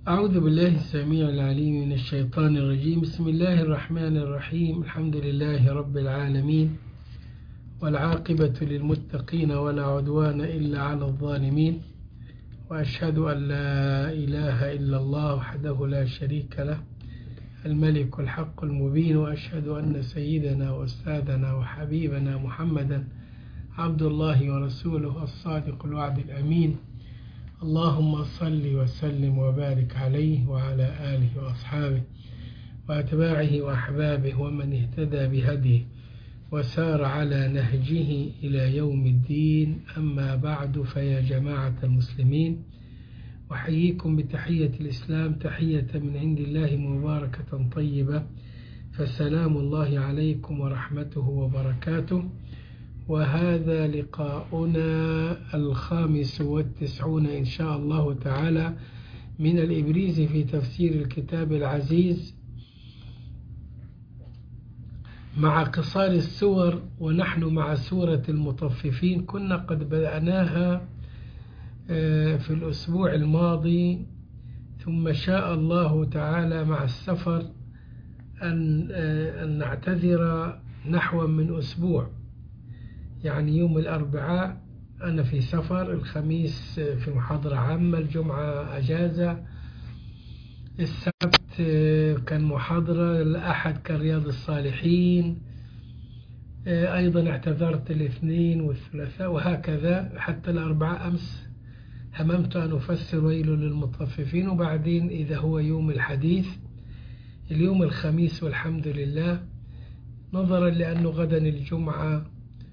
أعوذ بالله السميع العليم من الشيطان الرجيم. بسم الله الرحمن الرحيم. الحمد لله رب العالمين، والعاقبة للمتقين ولا عدوان إلا على الظالمين، وأشهد أن لا إله إلا الله وحده لا شريك له الملك الحق المبين، وأشهد أن سيدنا وأستاذنا وحبيبنا محمدا عبد الله ورسوله الصادق الوعد الأمين. اللهم صل وسلم وبارك عليه وعلى آله وأصحابه وأتباعه وأحبابه ومن اهتدى بهديه وسار على نهجه إلى يوم الدين. أما بعد، فيا جماعة المسلمين، أحييكم بتحية الإسلام، تحية من عند الله مباركة طيبة، فسلام الله عليكم ورحمته وبركاته. وهذا لقاؤنا 95 إن شاء الله تعالى من الإبريز في تفسير الكتاب العزيز مع قصار السور، ونحن مع سورة المطففين. كنا قد بدأناها في الأسبوع الماضي، ثم شاء الله تعالى مع السفر أن نعتذر نحو من أسبوع. يعني يوم الأربعاء أنا في سفر، الخميس في محاضرة عامة، الجمعة أجازة، السبت كان محاضرة، الأحد كان رياض الصالحين، أيضا اعتذرت الاثنين والثلاثاء، وهكذا حتى الأربعاء. أمس هممت أن أفسر ويل للمطففين، وبعدين إذا هو يوم الحديث اليوم الخميس والحمد لله، نظرا لأنه غدا الجمعة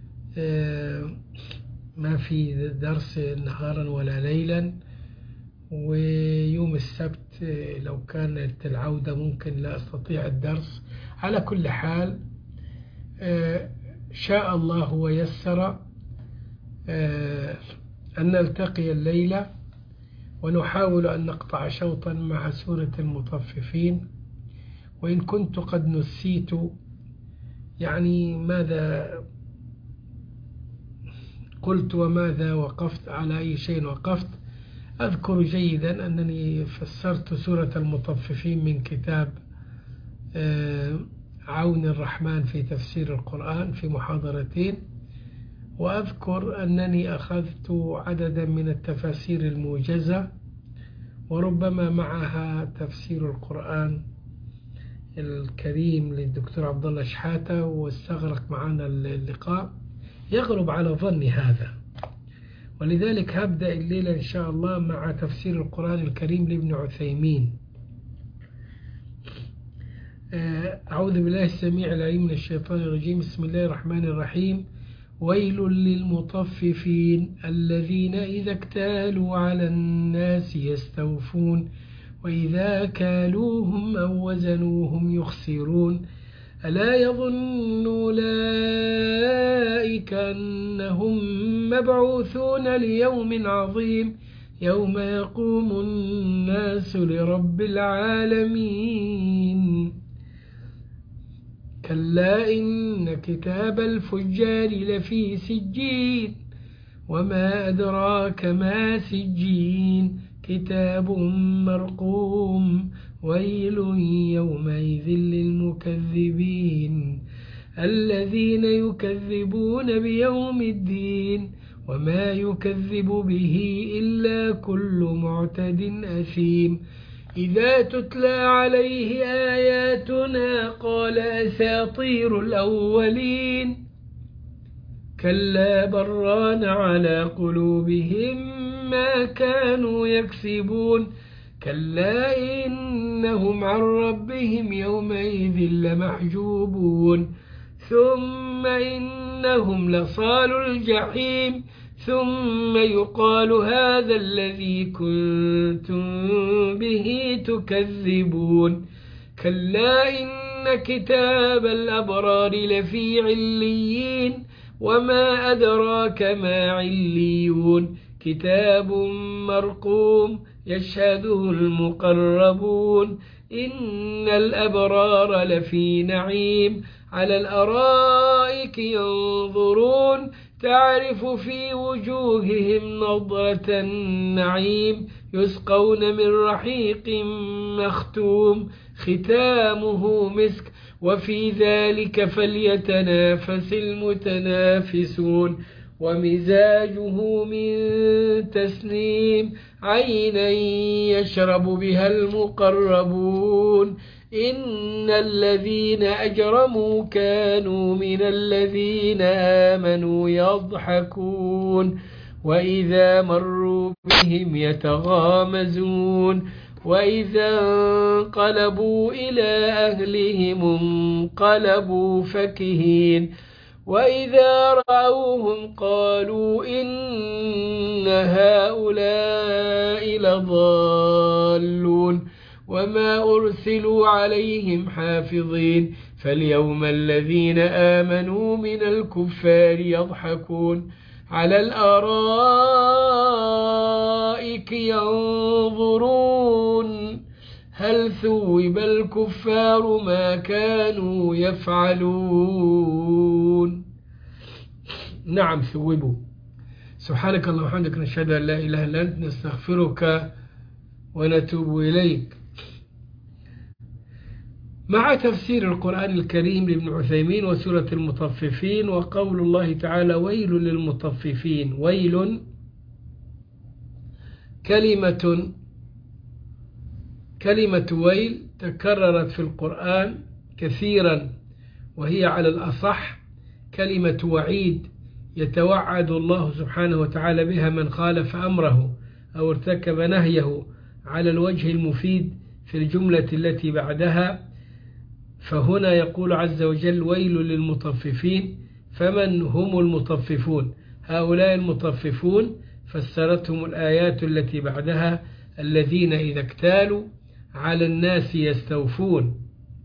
ما في درس نهارا ولا ليلا، ويوم السبت لو كانت العودة ممكن لا أستطيع الدرس. على كل حال شاء الله ويسر أن نلتقي الليلة ونحاول أن نقطع شوطا مع سورة المطففين. وإن كنت قد نسيت يعني ماذا قلت وماذا وقفت، على أي شيء وقفت، أذكر جيدا أنني فسرت سورة المطففين من كتاب عون الرحمن في تفسير القرآن في محاضرتين، وأذكر أنني أخذت عددا من التفاسير الموجزة، وربما معها تفسير القرآن الكريم للدكتور عبد الله شحاتة، واستغرق معنا اللقاء. يغلب على ظني هذا، ولذلك هبدأ الليلة إن شاء الله مع تفسير القرآن الكريم لابن عثيمين. أعوذ بالله السميع العليم من الشيطان الرجيم. بسم الله الرحمن الرحيم. ويل للمطففين الذين إذا اكتالوا على الناس يستوفون وإذا كالوهم أو وزنوهم يخسرون ألا يظن أولئك أنهم مبعوثون ليوم عظيم يوم يقوم الناس لرب العالمين. كلا إن كتاب الفجار لفي سجين وما أدراك ما سجين كتاب مرقوم ويل يومئذ للمكذبين الذين يكذبون بيوم الدين وما يكذب به إلا كل معتد أثيم إذا تتلى عليه آياتنا قال أساطير الأولين كلا بران على قلوبهم ما كانوا يكسبون كلا إنهم عن ربهم يومئذ لمحجوبون ثم إنهم لصال الجحيم ثم يقال هذا الذي كنتم به تكذبون كلا إن كتاب الأبرار لفي عليين وما أدراك ما عليون كتاب مرقوم يشهده المقربون إن الأبرار لفي نعيم على الأرائك ينظرون تعرف في وجوههم نضرة النعيم يسقون من رحيق مختوم ختامه مسك وفي ذلك فليتنافس المتنافسون ومزاجه من تسنيم عينا يشرب بها المقربون إن الذين أجرموا كانوا من الذين آمنوا يضحكون وإذا مروا بهم يتغامزون وإذا انقلبوا إلى أهلهم انقلبوا فكهين وإذا رأوهم قالوا إن هؤلاء لضالون وما أرسلوا عليهم حافظين فاليوم الذين آمنوا من الكفار يضحكون على الأرائك ينظرون هل ثوب الكفار ما كانوا يفعلون. نعم ثوبوا. سبحانك اللهم وبحمدك نشهد أن لا إله إلا أنت نستغفرك ونتوب إليك. مع تفسير القرآن الكريم لابن عثيمين وسورة المطففين وقول الله تعالى ويل للمطففين. ويل كلمة ويل تكررت في القرآن كثيرا وهي على الأصح كلمة وعيد يتوعد الله سبحانه وتعالى بها من خالف أمره أو ارتكب نهيه على الوجه المفيد في الجملة التي بعدها. فهنا يقول عز وجل ويل للمطففين. فمن هم المطففون؟ هؤلاء المطففون فسرتهم الآيات التي بعدها الذين إذا اكتالوا على الناس يستوفون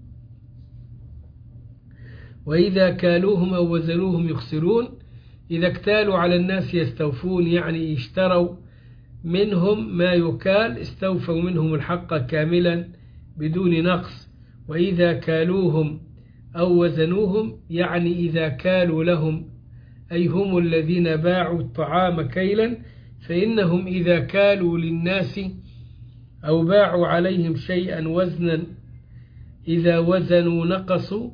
وإذا كالوهم أو وزنوهم يخسرون. إذا اكتالوا على الناس يستوفون يعني اشتروا منهم ما يكال استوفوا منهم الحق كاملا بدون نقص. وإذا كالوهم أو وزنوهم يعني إذا كالوا لهم أي هم الذين باعوا الطعام كيلا فإنهم إذا كالوا للناس أو باعوا عليهم شيئا وزنا إذا وزنوا نقصوا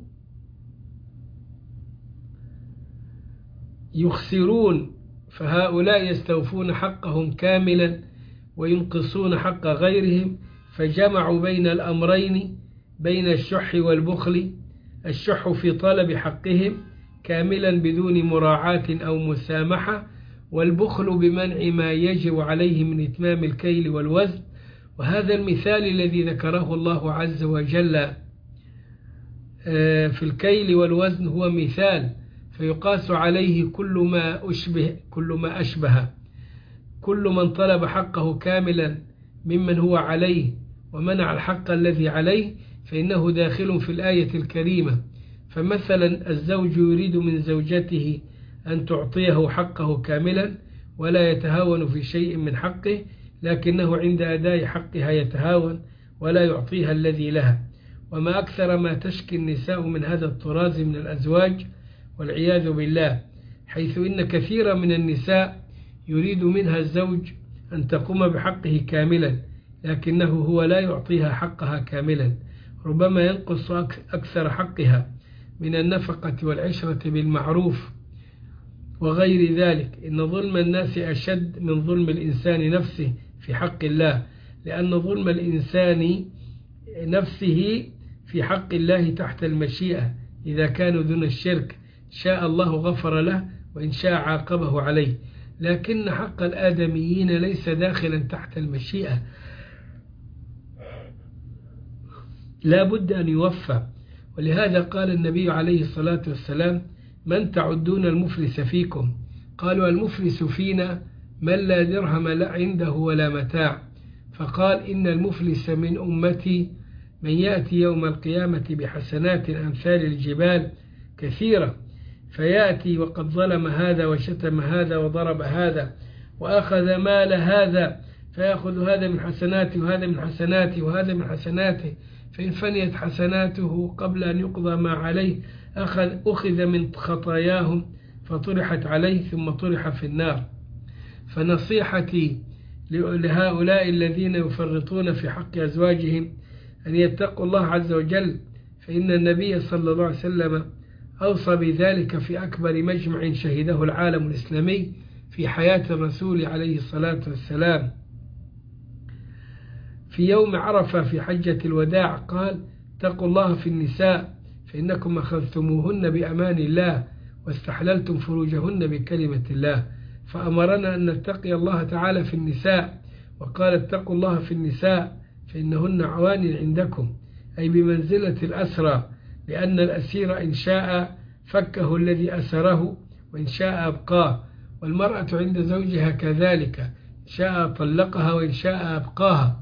يخسرون. فهؤلاء يستوفون حقهم كاملا وينقصون حق غيرهم فجمعوا بين الأمرين بين الشح والبخل. الشح في طلب حقهم كاملا بدون مراعاة أو مسامحة والبخل بمنع ما يجب عليه من إتمام الكيل والوزن. وهذا المثال الذي ذكره الله عز وجل في الكيل والوزن هو مثال فيقاس عليه كل ما أشبه كل من طلب حقه كاملا ممن هو عليه ومنع الحق الذي عليه فإنه داخل في الآية الكريمة. فمثلا الزوج يريد من زوجته أن تعطيه حقه كاملا ولا يتهاون في شيء من حقه لكنه عند أداء حقها يتهاون ولا يعطيها الذي لها. وما أكثر ما تشكي النساء من هذا الطراز من الأزواج والعياذ بالله حيث إن كثيرا من النساء يريد منها الزوج أن تقوم بحقه كاملا لكنه هو لا يعطيها حقها كاملا ربما ينقص أكثر حقها من النفقة والعشرة بالمعروف وغير ذلك. إن ظلم الناس أشد من ظلم الإنسان نفسه في حق الله لأن ظلم الإنسان نفسه في حق الله تحت المشيئة. إذا كانوا دون الشرك شاء الله غفر له وإن شاء عاقبه عليه لكن حق الآدميين ليس داخلا تحت المشيئة لا بد أن يوفى. ولهذا قال النبي عليه الصلاة والسلام من تعدون المفلس فيكم؟ قالوا المفلس فينا من لا درهم لا عنده ولا متاع. فقال إن المفلس من أمتي من يأتي يوم القيامة بحسنات أمثال الجبال كثيرة فيأتي وقد ظلم هذا وشتم هذا وضرب هذا وأخذ مال هذا فيأخذ هذا من حسناته وهذا من حسناته وهذا من حسناته فإن فنيت حسناته قبل أن يقضى ما عليه أخذ من خطاياهم فطرحت عليه ثم طرح في النار. فنصيحتي لهؤلاء الذين يفرطون في حق أزواجهم أن يتقوا الله عز وجل، فإن النبي صلى الله عليه وسلم أوصى بذلك في أكبر مجمع شهده العالم الإسلامي في حياة الرسول عليه الصلاة والسلام. في يوم عرفة في حجة الوداع قال: اتقوا الله في النساء فإنكم أخذتموهن بأمان الله واستحللتم فروجهن بكلمة الله، فأمرنا أن نتقي الله تعالى في النساء، وقال: اتقوا الله في النساء فإنهن عوان عندكم، أي بمنزلة الأسرى، لأن الأسير إن شاء فكه الذي أسره وإن شاء أبقاه، والمرأة عند زوجها كذلك، إن شاء طلقها وإن شاء أبقاها،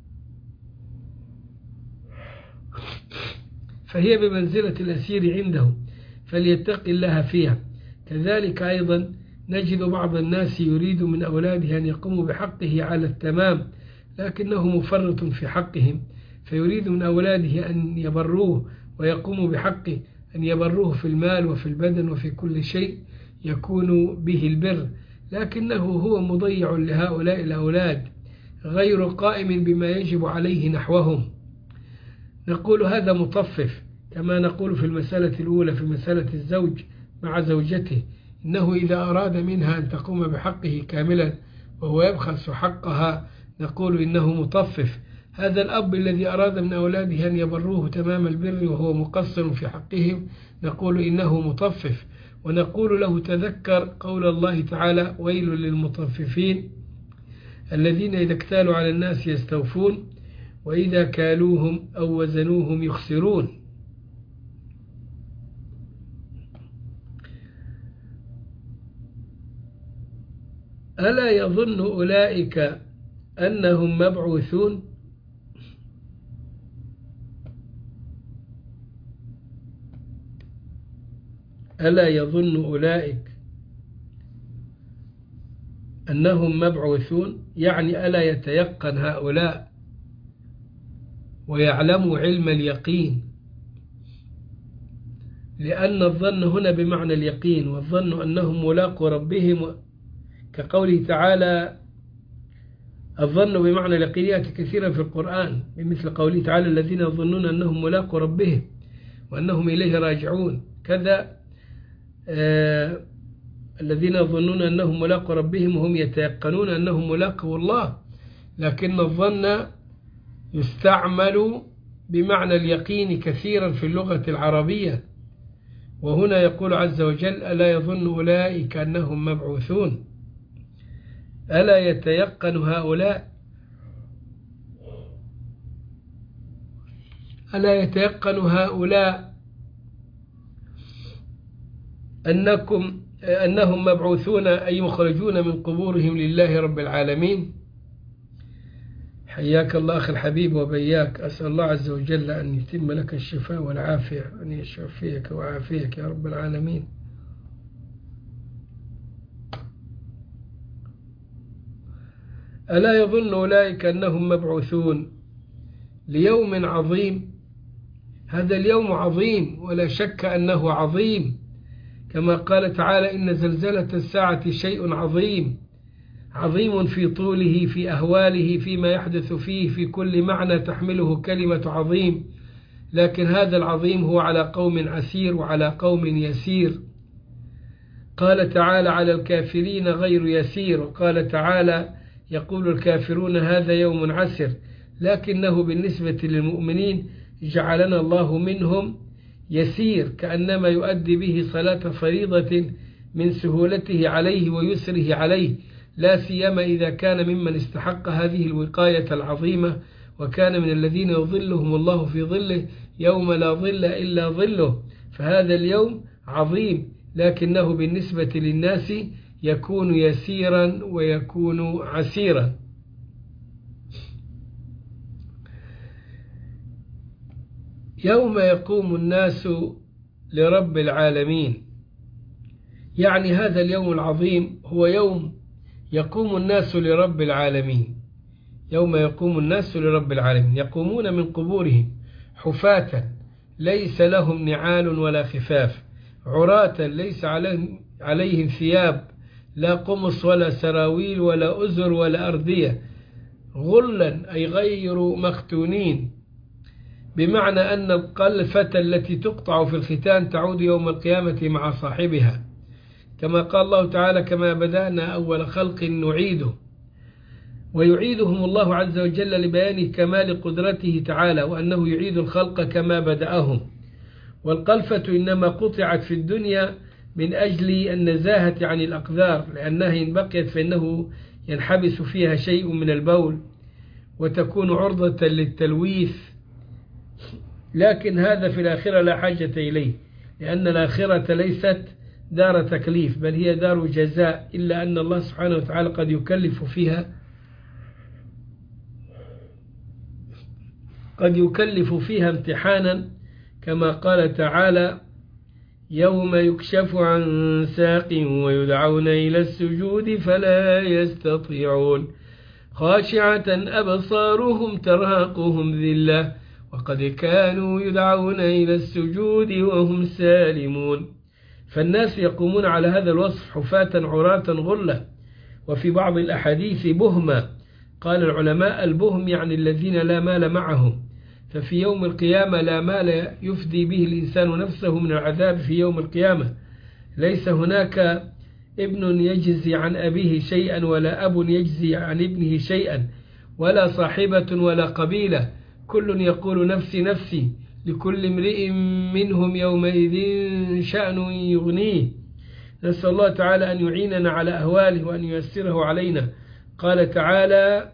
فهي بمنزلة الأسير عنده فليتق الله فيها. كذلك أيضا نجد بعض الناس يريد من أولاده أن يقوموا بحقه على التمام، لكنه مفرط في حقهم، فيريد من أولاده أن يبروه ويقوموا بحقه، أن يبروه في المال وفي البدن وفي كل شيء يكون به البر، لكنه هو مضيع لهؤلاء الأولاد، غير قائم بما يجب عليه نحوهم. نقول هذا مطفف، كما نقول في المسألة الأولى في مسألة الزوج مع زوجته، إنه إذا أراد منها أن تقوم بحقه كاملا وهو يبخس حقها نقول إنه مطفف. هذا الأب الذي أراد من أولاده أن يبروه تمام البر وهو مقصر في حقهم نقول إنه مطفف. ونقول له: تذكر قول الله تعالى: ويل للمطففين الذين إذا اكتالوا على الناس يستوفون وإذا كالوهم أو وزنوهم يخسرون. ألا يظن أولئك أنهم مبعوثون؟ ألا يظن أولئك أنهم مبعوثون، يعني ألا يتيقن هؤلاء ويعلموا علم اليقين، لأن الظن هنا بمعنى اليقين، والظن أنهم ملاقوا ربهم، كقوله تعالى الظن بمعنى اليقين يأتي كثيرا في القرآن، بمثل قوله تعالى: الذين يظنون أنهم ملاقوا ربهم وأنهم إليه راجعون. كذا الذين يظنون أنهم ملاقوا ربهم وهم يتيقنون أنهم ملاقوا الله، لكن الظن يستعمل بمعنى اليقين كثيرا في اللغة العربية. وهنا يقول عز وجل: ألا يظن أولئك أنهم مبعوثون، ألا يتيقن هؤلاء، ألا يتيقن هؤلاء أنهم مبعوثون أي مخرجون من قبورهم لله رب العالمين. حياك الله أخي الحبيب وبياك، أسأل الله عز وجل أن يتم لك الشفاء والعافية، أن يشفيك وعافيك يا رب العالمين. ألا يظن أولئك أنهم مبعوثون ليوم عظيم. هذا اليوم عظيم ولا شك أنه عظيم، كما قال تعالى: إن زلزلة الساعة شيء عظيم، عظيم في طوله، في أهواله، فيما يحدث فيه، في كل معنى تحمله كلمة عظيم. لكن هذا العظيم هو على قوم عسير وعلى قوم يسير. قال تعالى: على الكافرين غير يسير. وقال تعالى: يقول الكافرون هذا يوم عسر، لكنه بالنسبة للمؤمنين جعلنا الله منهم يسير، كأنما يؤدي به صلاة فريضة من سهولته عليه ويسره عليه، لا سيما إذا كان ممن استحق هذه الوقاية العظيمة، وكان من الذين يظلهم الله في ظله يوم لا ظل إلا ظله. فهذا اليوم عظيم، لكنه بالنسبة للناس يكون يسيرا ويكون عسيرا. يوم يقوم الناس لرب العالمين، يعني هذا اليوم العظيم هو يوم يقوم الناس لرب العالمين. يوم يقوم الناس لرب العالمين، يقومون من قبورهم حفاة ليس لهم نعال ولا خفاف، عراة ليس عليهم ثياب، لا قمص ولا سراويل ولا أزر ولا أردية، غلا أي غير مختونين، بمعنى أن القلفة التي تقطع في الختان تعود يوم القيامة مع صاحبها، كما قال الله تعالى: كما بدأنا أول خلق نعيده. ويعيدهم الله عز وجل لبيان كمال قدرته تعالى، وأنه يعيد الخلق كما بدأهم. والقلفة إنما قطعت في الدنيا من أجل النزاهة عن الأقذار، لأنها إن بقيت فإنه ينحبس فيها شيء من البول وتكون عرضة للتلويث، لكن هذا في الآخرة لا حاجة إليه، لأن الآخرة ليست دار تكليف بل هي دار جزاء، إلا أن الله سبحانه وتعالى قد يكلف فيها امتحانا، كما قال تعالى: يوم يكشف عن ساق ويدعون إلى السجود فلا يستطيعون، خاشعة أبصارهم ترهقهم ذلة وقد كانوا يدعون إلى السجود وهم سالمون. فالناس يقومون على هذا الوصف حفاة عراة غلة. وفي بعض الأحاديث بهما، قال العلماء: البهم يعني الذين لا مال معهم، ففي يوم القيامة لا مال يفدي به الإنسان نفسه من العذاب في يوم القيامة. ليس هناك ابن يجزي عن أبيه شيئا، ولا أب يجزي عن ابنه شيئا، ولا صاحبة ولا قبيلة، كل يقول نفسي نفسي، لكل امرئ منهم يومئذ شأن يغنيه. نسأل الله تعالى أن يعيننا على أهواله وأن ييسره علينا. قال تعالى: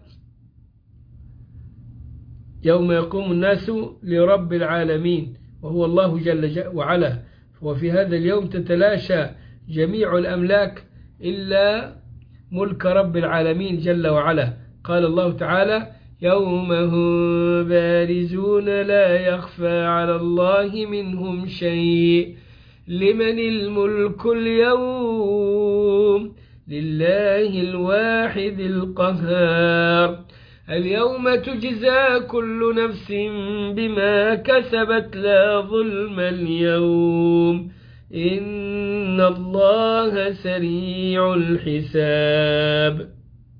يوم يقوم الناس لرب العالمين، وهو الله جل وعلا. وفي هذا اليوم تتلاشى جميع الأملاك إلا ملك رب العالمين جل وعلا. قال الله تعالى: يوم هم بارزون لا يخفى على الله منهم شيء، لمن الملك اليوم؟ لله الواحد القهار. اليوم تجزى كل نفس بما كسبت لا ظلم اليوم، إن الله سريع الحساب.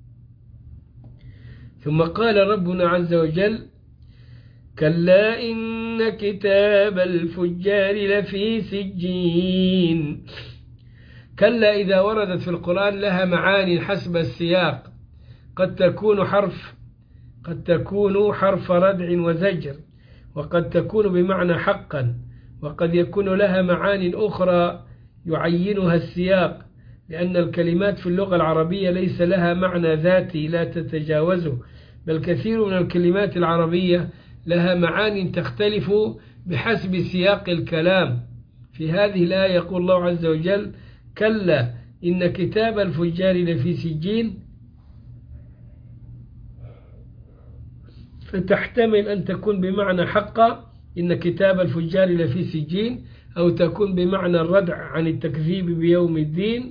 ثم قال ربنا عز وجل: كلا إن كتاب الفجار لفي سجين. كلا إذا وردت في القرآن لها معاني حسب السياق، قد تكون حرف ردع وزجر، وقد تكون بمعنى حقا، وقد يكون لها معاني أخرى يعينها السياق، لأن الكلمات في اللغة العربية ليس لها معنى ذاتي لا تتجاوزه، بل كثير من الكلمات العربية لها معاني تختلف بحسب سياق الكلام. في هذه الآية يقول الله عز وجل: كلا إن كتاب الفجار لفي سجين، فتحتمل أن تكون بمعنى حقا إن كتاب الفجار لفي سجين، أو تكون بمعنى الردع عن التكذيب بيوم الدين.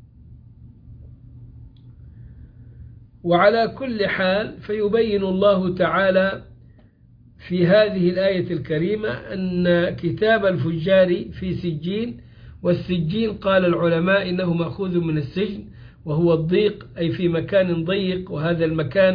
وعلى كل حال فيبين الله تعالى في هذه الآية الكريمة أن كتاب الفجار في سجين، والسجين قال العلماء إنه مأخوذ من السجن، وهو الضيق، أي في مكان ضيق، وهذا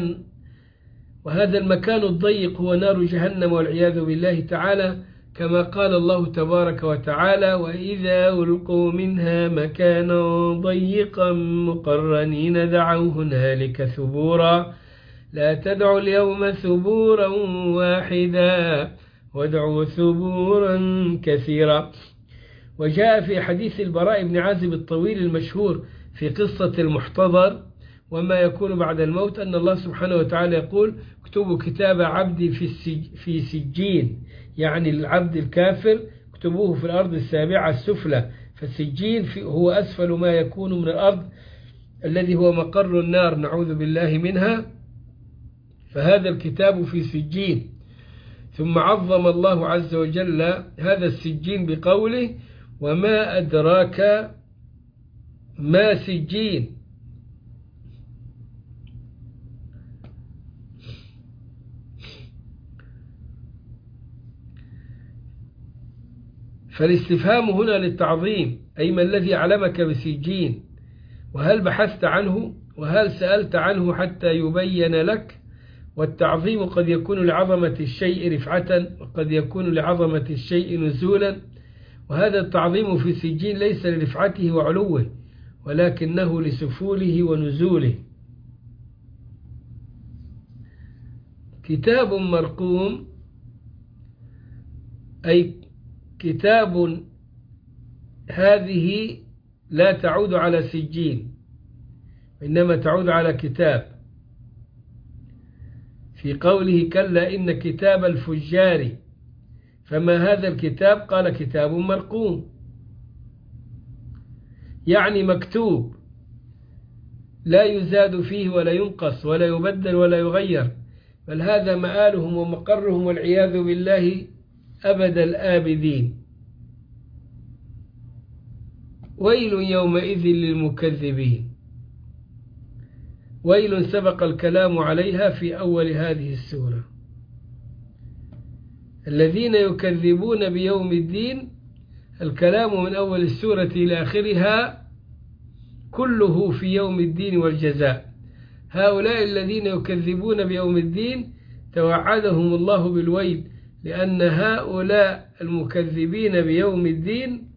المكان الضيق هو نار جهنم والعياذ بالله تعالى، كما قال الله تبارك وتعالى: وإذا ألقوا منها مكانا ضيقا مقرنين دعوا هنالك ثبورا، لا تدعوا اليوم ثبورا واحدا وادعوا ثبورا كثيرا. وجاء في حديث البراء بن عازب الطويل المشهور في قصة المحتضر وما يكون بعد الموت، أن الله سبحانه وتعالى يقول: اكتبوا كتاب عبدي في سجين، يعني العبد الكافر اكتبوه في الأرض السابعة السفلى. فالسجين هو أسفل ما يكون من الأرض، الذي هو مقر النار، نعوذ بالله منها. فهذا الكتاب في سجين. ثم عظم الله عز وجل هذا السجين بقوله: وما أدراك ما سجين. فالاستفهام هنا للتعظيم، أي ما الذي علمك بسجين؟ وهل بحثت عنه؟ وهل سألت عنه حتى يبين لك؟ والتعظيم قد يكون لعظمة الشيء رفعة، وقد يكون لعظمة الشيء نزولا، وهذا التعظيم في سجين ليس لرفعته وعلوه، ولكنه لسفوله ونزوله. كتاب مرقوم أي كتاب، هذه لا تعود على سجين، إنما تعود على كتاب. في قوله كلا إن كتاب الفجار، فما هذا الكتاب؟ قال كتاب مرقوم، يعني مكتوب لا يزاد فيه ولا ينقص ولا يبدل ولا يغير، بل هذا مآلهم ومقرهم والعياذ بالله أبد الآبدين. ويل يومئذ للمكذبين. ويل سبق الكلام عليها في أول هذه السورة. الذين يكذبون بيوم الدين، الكلام من أول السورة إلى آخرها كله في يوم الدين والجزاء. هؤلاء الذين يكذبون بيوم الدين توعدهم الله بالويل، لأن هؤلاء المكذبين بيوم الدين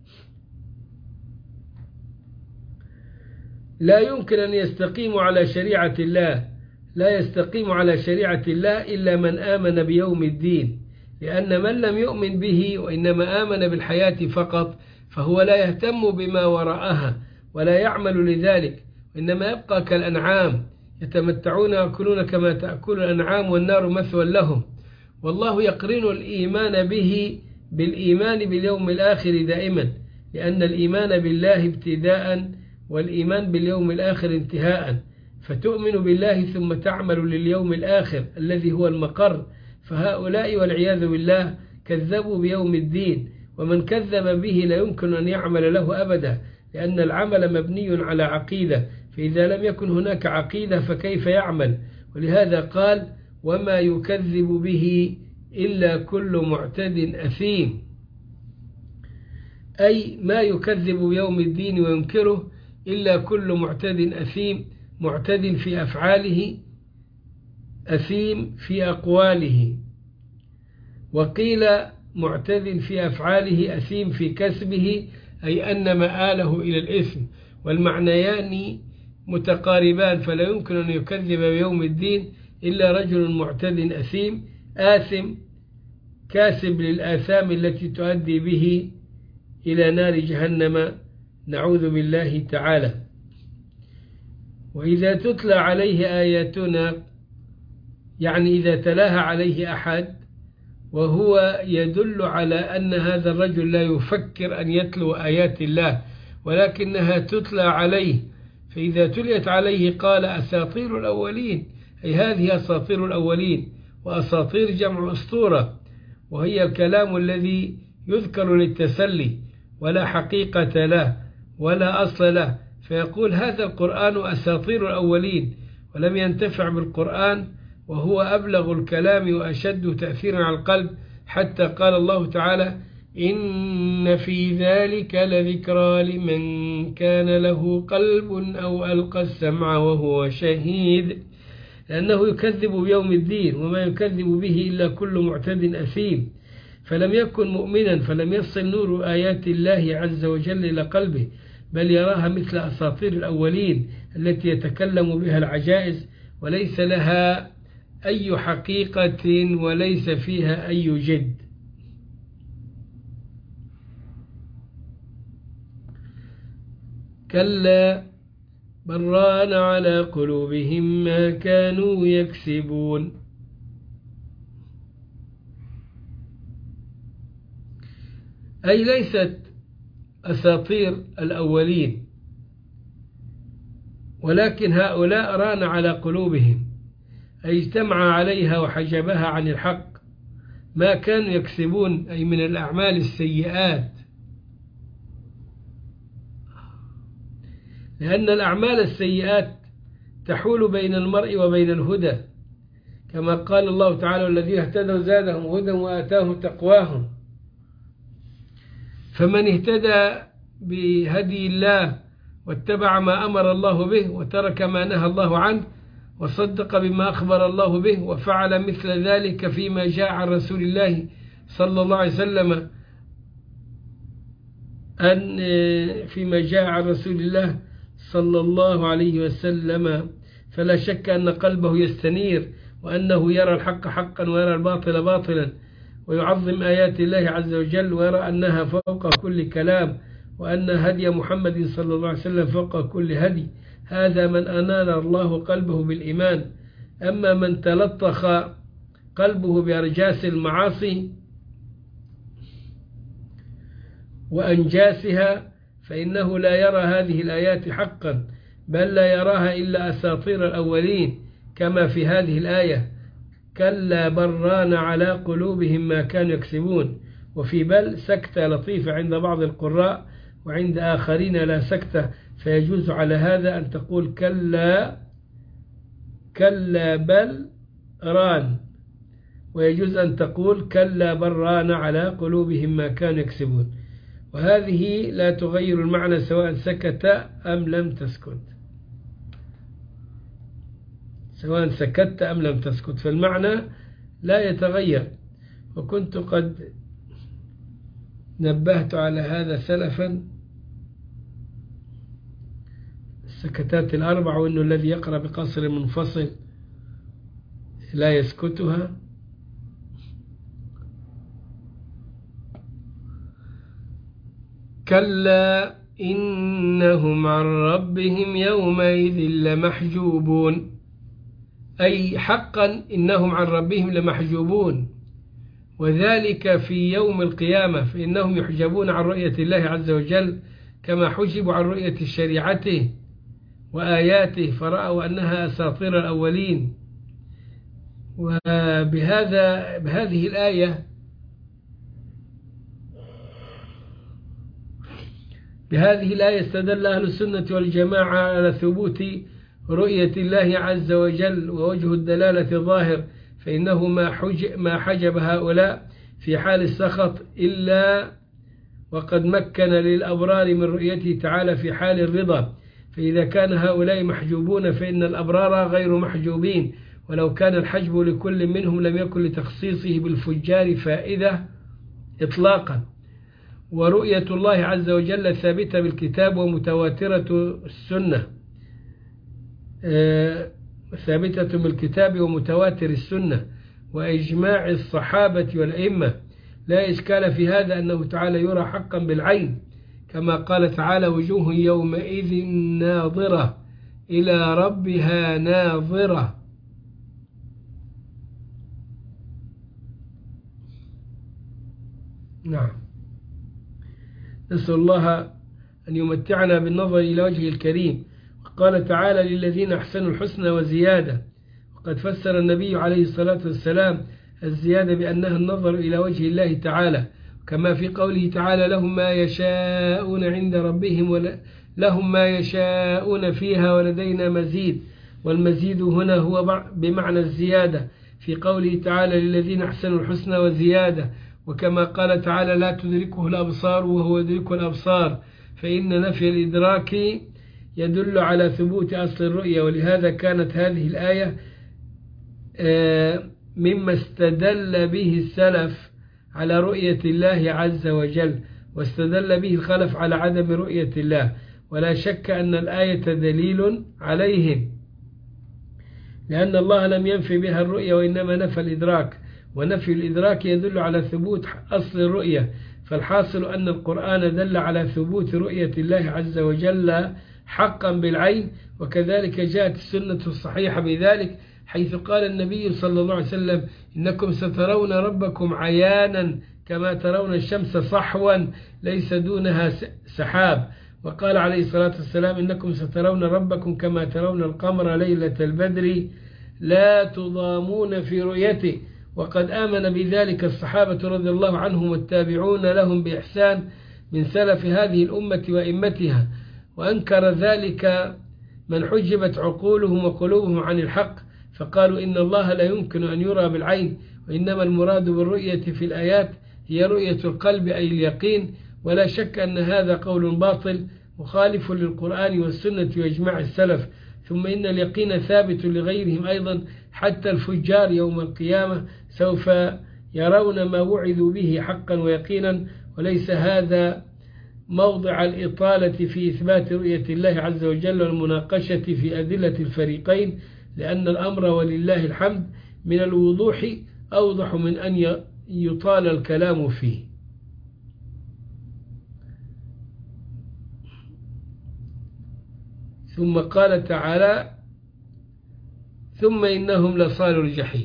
لا يمكن أن يستقيموا على شريعة الله، لا يستقيم على شريعة الله إلا من آمن بيوم الدين، لأن من لم يؤمن به وإنما آمن بالحياة فقط فهو لا يهتم بما وراءها ولا يعمل لذلك، وإنما يبقى كالأنعام يتمتعون ويأكلون كما تأكل الأنعام والنار مثوى لهم. والله يقرن الإيمان به بالإيمان باليوم الآخر دائما، لأن الإيمان بالله ابتداء والإيمان باليوم الآخر انتهاء، فتؤمن بالله ثم تعمل لليوم الآخر الذي هو المقر. فهؤلاء والعياذ بالله كذبوا بيوم الدين، ومن كذب به لا يمكن أن يعمل له أبدا، لأن العمل مبني على عقيدة، فإذا لم يكن هناك عقيدة فكيف يعمل؟ ولهذا قال وما يكذب به إلا كل معتد أثيم، أي ما يكذب بيوم الدين وينكره إلا كل معتد أثيم، معتد في أفعاله أثيم في أقواله. وقيل معتد في أفعاله أثيم في كسبه، أي أن مآله إلى الإثم، والمعنيان متقاربان، فلا يمكن أن يكذب بيوم الدين إلا رجل معتد أثيم، آثم كاسب للآثام التي تؤدي به إلى نار جهنم، نعوذ بالله تعالى. وإذا تتلى عليه آياتنا، يعني إذا تلاها عليه أحد وهو يدل على أن هذا الرجل لا يفكر أن يتلو آيات الله ولكنها تتلى عليه، فإذا تليت عليه قال أساطير الأولين، أي هذه أساطير الأولين. وأساطير جمع أسطورة، وهي الكلام الذي يذكر للتسلي ولا حقيقة له ولا أصل له، فيقول هذا القرآن أساطير الأولين، ولم ينتفع بالقرآن وهو أبلغ الكلام وأشد تأثيرا على القلب، حتى قال الله تعالى إن في ذلك لذكرى لمن كان له قلب أو ألقى السمع وهو شهيد، لأنه يكذب بيوم الدين، وما يكذب به إلا كل معتد أثيم. فلم يكن مؤمنا، فلم يصل نور آيات الله عز وجل إلى قلبه، بل يراها مثل أساطير الأولين التي يتكلم بها العجائز، وليس لها أي حقيقة وليس فيها أي جد. كلا بل ران على قلوبهم ما كانوا يكسبون. أي ليست أساطير الأولين، ولكن هؤلاء ران على قلوبهم، أي اجتمع عليها وحجبها عن الحق ما كانوا يكسبون، أي من الأعمال السيئات، لأن الأعمال السيئات تحول بين المرء وبين الهدى، كما قال الله تعالى والذين اهتدوا زادهم هدى وآتاهم تقواهم. فمن اهتدى بهدي الله واتبع ما أمر الله به وترك ما نهى الله عنه وصدق بما أخبر الله به وفعل مثل ذلك فيما جاء عن رسول الله صلى الله عليه وسلم فيما جاء عن رسول الله صلى الله عليه وسلم، فلا شك أن قلبه يستنير، وأنه يرى الحق حقا ويرى الباطل باطلا، ويعظم آيات الله عز وجل، ويرى أنها فوق كل كلام، وأن هدي محمد صلى الله عليه وسلم فوق كل هدي. هذا من أنار الله قلبه بالإيمان. أما من تلطخ قلبه بأرجاس المعاصي وأنجاسها فإنه لا يرى هذه الآيات حقا، بل لا يراها إلا أساطير الأولين، كما في هذه الآية: كلا بران على قلوبهم ما كانوا يكسبون. وفي بل سكتة لطيفة عند بعض القراء، وعند آخرين لا سكتة، فيجوز على هذا أن تقول كلا بل ران، ويجوز أن تقول كلا بران على قلوبهم ما كانوا يكسبون. وهذه لا تغير المعنى سواء سكت أم لم تسكت، سواء سكت أم لم تسكت، فالمعنى لا يتغير. وكنت قد نبهت على هذا سلفا، السكتات الأربع، وأنه الذي يقرأ بقصر منفصل لا يسكتها. كلا إنهم عن ربهم يومئذ لمحجوبون، أي حقا إنهم عن ربهم لمحجوبون، وذلك في يوم القيامة، فإنهم يحجبون عن رؤية الله عز وجل كما حجبوا عن رؤية شريعته وآياته، فرأوا أنها أساطير الأولين. بهذه الآية استدل أهل السنة والجماعة على ثبوت رؤية الله عز وجل، ووجه الدلالة ظاهر، فإنه ما حجب هؤلاء في حال السخط إلا وقد مكن للأبرار من رؤيته تعالى في حال الرضا. فإذا كان هؤلاء محجوبون فإن الأبرار غير محجوبين، ولو كان الحجب لكل منهم لم يكن لتخصيصه بالفجار فائدة إطلاقا. ورؤية الله عز وجل ثابتة بالكتاب ومتواترة السنة، ثابتة بالكتاب ومتواتر السنة وإجماع الصحابة والأئمة. لا إشكال في هذا أنه تعالى يرى حقا بالعين، كما قال تعالى: وجوه يومئذ ناظرة إلى ربها ناظرة. نعم، نسأل الله أن يمتعنا بالنظر إلى وجهه الكريم. قال تعالى: للذين أحسنوا الحسنى وزيادة. وقد فسر النبي عليه الصلاة والسلام الزيادة بأنها النظر إلى وجه الله تعالى، كما في قوله تعالى: لهم ما يشاءون عند ربهم لهم ما يشاءون فيها ولدينا مزيد. والمزيد هنا هو بمعنى الزيادة في قوله تعالى: للذين أحسنوا الحسنى وزيادة. وكما قال تعالى: لا تدركه الأبصار وهو يدرك الأبصار، فإن نفي الإدراك يدل على ثبوت أصل الرؤية. ولهذا كانت هذه الآية مما استدل به السلف على رؤية الله عز وجل، واستدل به الخلف على عدم رؤية الله. ولا شك أن الآية دليل عليهم، لأن الله لم ينفي بها الرؤية وإنما نفى الإدراك، ونفي الإدراك يدل على ثبوت أصل الرؤية. فالحاصل أن القرآن دل على ثبوت رؤية الله عز وجل حقا بالعين. وكذلك جاءت السنة الصحيحة بذلك، حيث قال النبي صلى الله عليه وسلم: إنكم سترون ربكم عيانا كما ترون الشمس صحوا ليس دونها سحاب. وقال عليه الصلاة والسلام: إنكم سترون ربكم كما ترون القمر ليلة البدر لا تضامون في رؤيته. وقد آمن بذلك الصحابة رضي الله عنهم والتابعون لهم بإحسان من سلف هذه الأمة وإمتها، وأنكر ذلك من حجبت عقولهم وقلوبهم عن الحق، فقالوا إن الله لا يمكن أن يرى بالعين، وإنما المراد بالرؤية في الآيات هي رؤية القلب أي اليقين. ولا شك أن هذا قول باطل، مخالف للقرآن والسنة وإجماع السلف. ثم إن اليقين ثابت لغيرهم أيضا، حتى الفجار يوم القيامة سوف يرون ما وعدوا به حقا ويقينا. وليس هذا موضع الإطالة في إثبات رؤية الله عز وجل والمناقشة في أدلة الفريقين، لأن الأمر ولله الحمد من الوضوح أوضح من أن يطال الكلام فيه. ثم قال تعالى: ثم إنهم لصالوا الجحيم،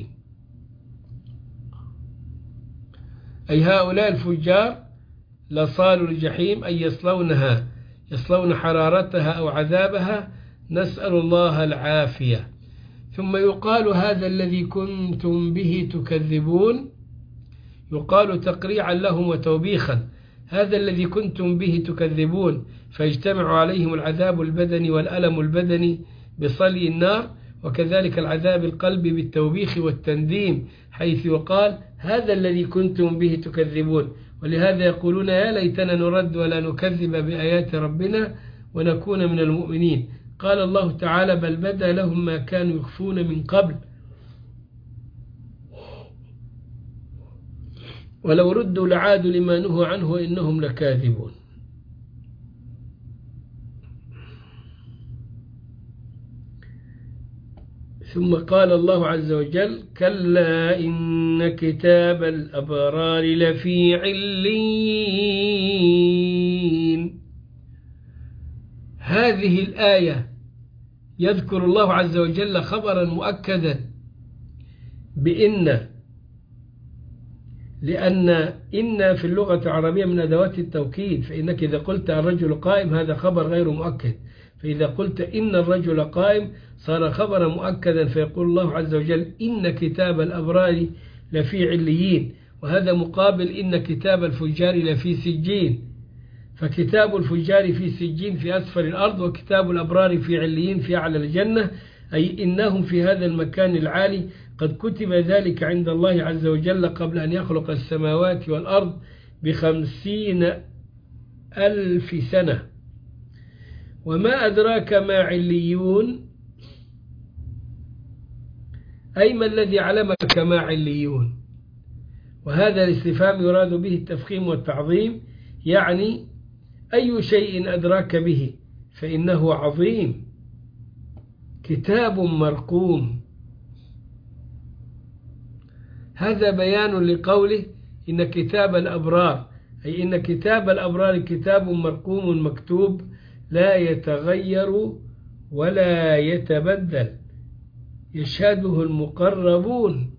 أي هؤلاء الفجار لصالوا الجحيم، أي يصلون حرارتها أو عذابها، نسأل الله العافية. ثم يقال: هذا الذي كنتم به تكذبون، يقال تقريعا لهم وتوبيخا: هذا الذي كنتم به تكذبون، فيجتمع عليهم العذاب البدني والألم البدني بصلي النار، وكذلك العذاب القلبي بالتوبيخ والتنديم، حيث يقال: هذا الذي كنتم به تكذبون. ولهذا يقولون: يا ليتنا نرد ولا نكذب بآيات ربنا ونكون من المؤمنين. قال الله تعالى: بل بدا لهم ما كانوا يخفون من قبل، ولو ردوا لعادوا لما نهوا عنه وإنهم لكاذبون. ثم قال الله عز وجل: كلا إن كتاب الأبرار لفي عليين. هذه الآية يذكر الله عز وجل خبرا مؤكدا بإن، لأن إن في اللغة العربية من أدوات التوكيد، فإنك إذا قلت الرجل قائم هذا خبر غير مؤكد، فإذا قلت إن الرجل قائم صار خبرا مؤكدا، فيقول الله عز وجل: إن كتاب الأبرار لفي عليين، وهذا مقابل إن كتاب الفجار لفي سجين. فكتاب الفجار في سجين في أسفل الأرض، وكتاب الأبرار في عليين في أعلى الجنة، أي إنهم في هذا المكان العالي. قد كتب ذلك عند الله عز وجل قبل أن يخلق السماوات والأرض ب50,000 سنة. وما أدراك ما عليون، أي ما الذي علمك ما عليون؟ وهذا الاستفهام يراد به التفخيم والتعظيم، يعني أي شيء أدراك به فإنه عظيم، كتاب مرقوم. هذا بيان لقوله إن كتاب الأبرار، أي إن كتاب الأبرار كتاب مرقوم مكتوب لا يتغير ولا يتبدل، يشهده المقربون،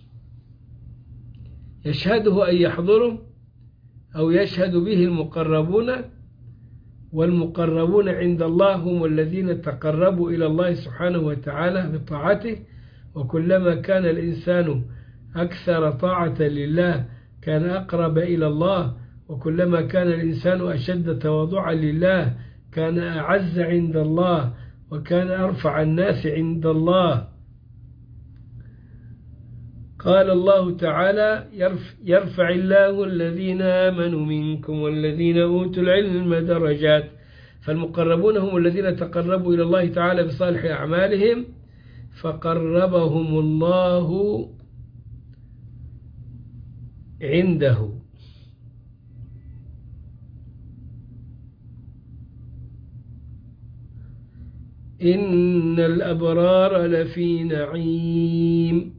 يشهده أن يحضره أو يشهد به المقربون، والمقربون عند الله هم الذين تقربوا إلى الله سبحانه وتعالى بطاعته. وكلما كان الإنسان أكثر طاعة لله كان أقرب إلى الله، وكلما كان الإنسان أشد تواضعا لله كان أعز عند الله، وكان أرفع الناس عند الله. قال الله تعالى: يرفع الله الذين آمنوا منكم والذين أوتوا العلم درجات. فالمقربون هم الذين تقربوا إلى الله تعالى بصالح أعمالهم فقربهم الله عنده. إن الأبرار لفي نعيم.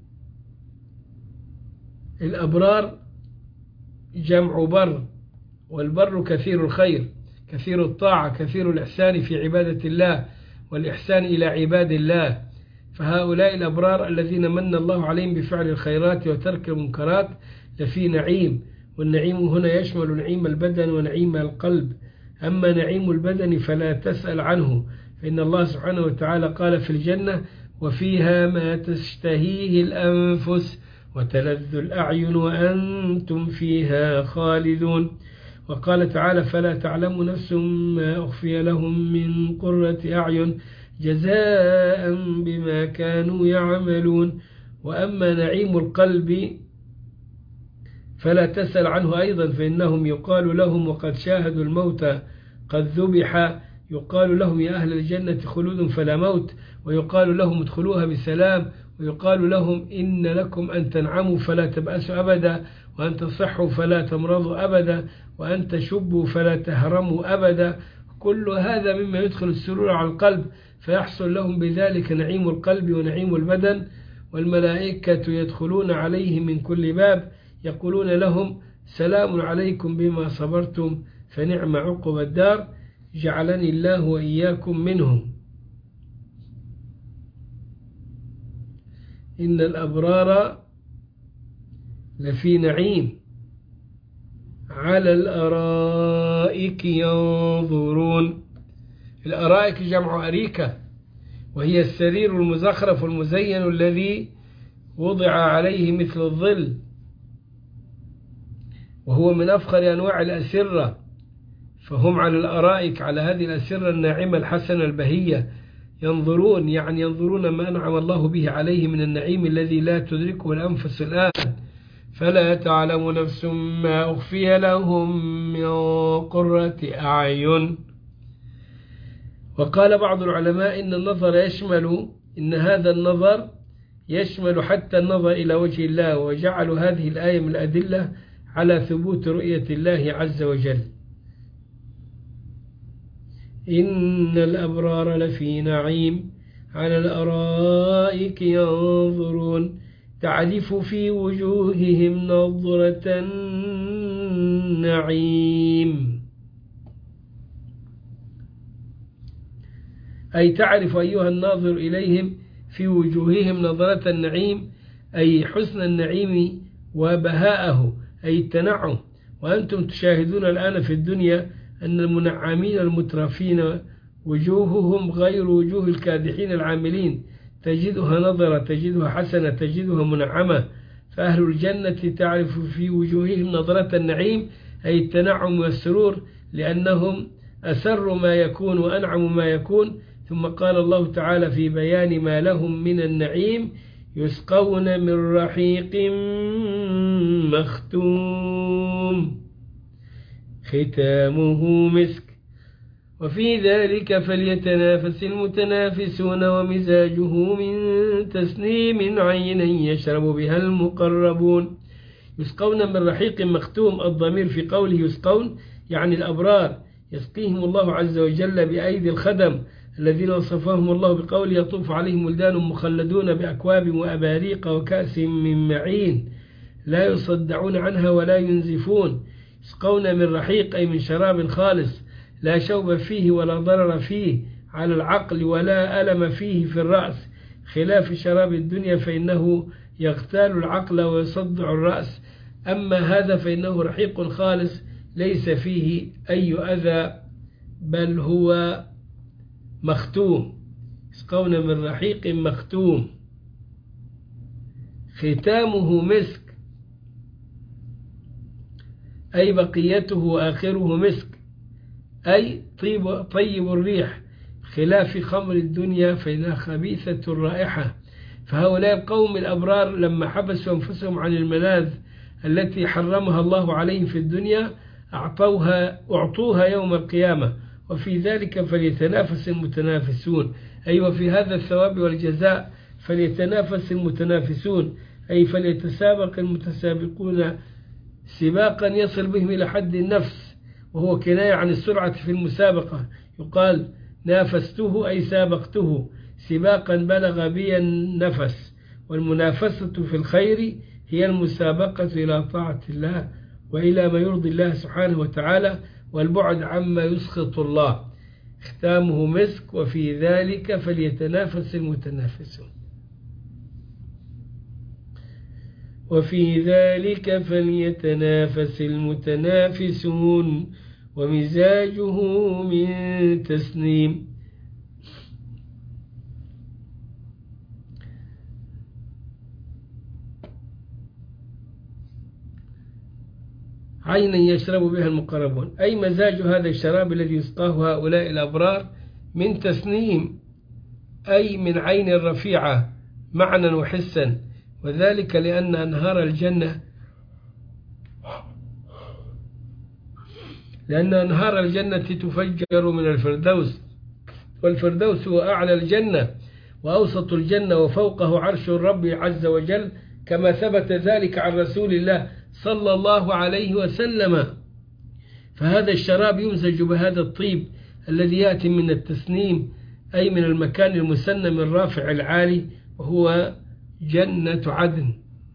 الأبرار جمع بر، والبر كثير الخير، كثير الطاعة، كثير الإحسان في عبادة الله والإحسان إلى عباد الله. فهؤلاء الأبرار الذين من الله عليهم بفعل الخيرات وترك المنكرات لفي نعيم. والنعيم هنا يشمل نعيم البدن ونعيم القلب. أما نعيم البدن فلا تسأل عنه، فإن الله سبحانه وتعالى قال في الجنة: وفيها ما تشتهيه الأنفس وتلذ الأعين وأنتم فيها خالدون. وقال تعالى: فلا تعلم نفس ما أخفي لهم من قرة أعين جزاء بما كانوا يعملون. وأما نعيم القلب فلا تسأل عنه أيضا، فإنهم يقال لهم وقد شاهدوا الموت قد ذبح يقال لهم يا أهل الجنة خلود فلا موت، ويقال لهم ادخلوها بسلام، ويقال لهم إن لكم أن تنعموا فلا تبأسوا أبدا، وأن تصحوا فلا تمرضوا أبدا، وأن تشبوا فلا تهرموا أبدا. كل هذا مما يدخل السرور على القلب، فيحصل لهم بذلك نعيم القلب ونعيم البدن. والملائكة يدخلون عليهم من كل باب يقولون لهم سلام عليكم بما صبرتم فنعم عقب الدار. جعلني الله وإياكم منهم. إن الأبرار لفي نعيم على الأرائك ينظرون. الأرائك جمع أريكة، وهي السرير المزخرف المزين الذي وضع عليه مثل الظل، وهو من أفخر أنواع الأسرة. فهم على الأرائك، على هذه الأسرة الناعمة الحسنة البهية، ينظرون، يعني ينظرون ما أنعم الله به عليه من النعيم الذي لا تدركه الأنفس الآن. فلا تعلم نفس ما أخفي لهم من قرة أعين. وقال بعض العلماء إن هذا النظر يشمل حتى النظر إلى وجه الله، وجعلوا هذه الآية من الأدلة على ثبوت رؤية الله عز وجل. إن الأبرار لفي نعيم على الأرائك ينظرون تعرف في وجوههم نظرة النعيم، أي تعرف أيها الناظر إليهم في وجوههم نظرة النعيم، أي حسن النعيم وبهاءه، أي التنعم. وأنتم تشاهدون الآن في الدنيا أن المنعمين المترفين وجوههم غير وجوه الكادحين العاملين، تجدها نظرة، تجدها حسنة، تجدها منعمة. فأهل الجنة تعرف في وجوههم نظرة النعيم، أي التنعم والسرور، لأنهم أسر ما يكون وأنعم ما يكون. ثم قال الله تعالى في بيان ما لهم من النعيم يسقون من رحيق مختوم ختامه مسك وفي ذلك فليتنافس المتنافسون ومزاجه من تسنيم عينا يشرب بها المقربون. يسقون من رحيق مختوم، الضمير في قوله يسقون يعني الأبرار، يسقيهم الله عز وجل بأيدي الخدم الذين وصفهم الله بقول يطوف عليهم ولدان مخلدون بأكواب وأباريق وكأس من معين لا يصدعون عنها ولا ينزفون. يسقون من رحيق أي من شراب خالص لا شوب فيه ولا ضرر فيه على العقل ولا ألم فيه في الرأس، خلاف شراب الدنيا فإنه يغتال العقل ويصدع الرأس. أما هذا فإنه رحيق خالص ليس فيه أي أذى بل هو مختوم. يسقون من رحيق مختوم ختامه مسك، أي بقيته وآخره مسك، أي طيب الريح، خلاف خمر الدنيا فإنها خبيثة الرائحة. فهؤلاء القوم الأبرار لما حبسوا أنفسهم عن الملاذ التي حرمها الله عليهم في الدنيا أعطوها يوم القيامة. وفي ذلك فليتنافس المتنافسون، أي وفي هذا الثواب والجزاء فليتنافس المتنافسون، أي فليتسابق المتسابقون سباقا يصل بهم إلى حد النفس، وهو كناية عن السرعة في المسابقة. يقال نافسته أي سابقته سباقا بلغ بي النفس. والمنافسة في الخير هي المسابقة إلى طاعة الله وإلى ما يرضي الله سبحانه وتعالى والبعد عما يسخط الله. ختامه مسك وفي ذلك فليتنافس المتنافسون. وفي ذلك فليتنافس المتنافسون ومزاجه من تسنيم. عينا يشرب بها المقربون، أي مزاج هذا الشراب الذي يسقاه هؤلاء الأبرار من تسنيم، أي من عين رفيعة معنى وحسا. وذلك لأن أنهار الجنة لأن أنهار الجنة تفجر من الفردوس، والفردوس هو أعلى الجنة وأوسط الجنة وفوقه عرش الرب عز وجل، كما ثبت ذلك عن رسول الله صلى الله عليه وسلم. فهذا الشراب يمزج بهذا الطيب الذي يأتي من التسنيم، أي من المكان المسنم الرافع العالي، وهو جنة عدن.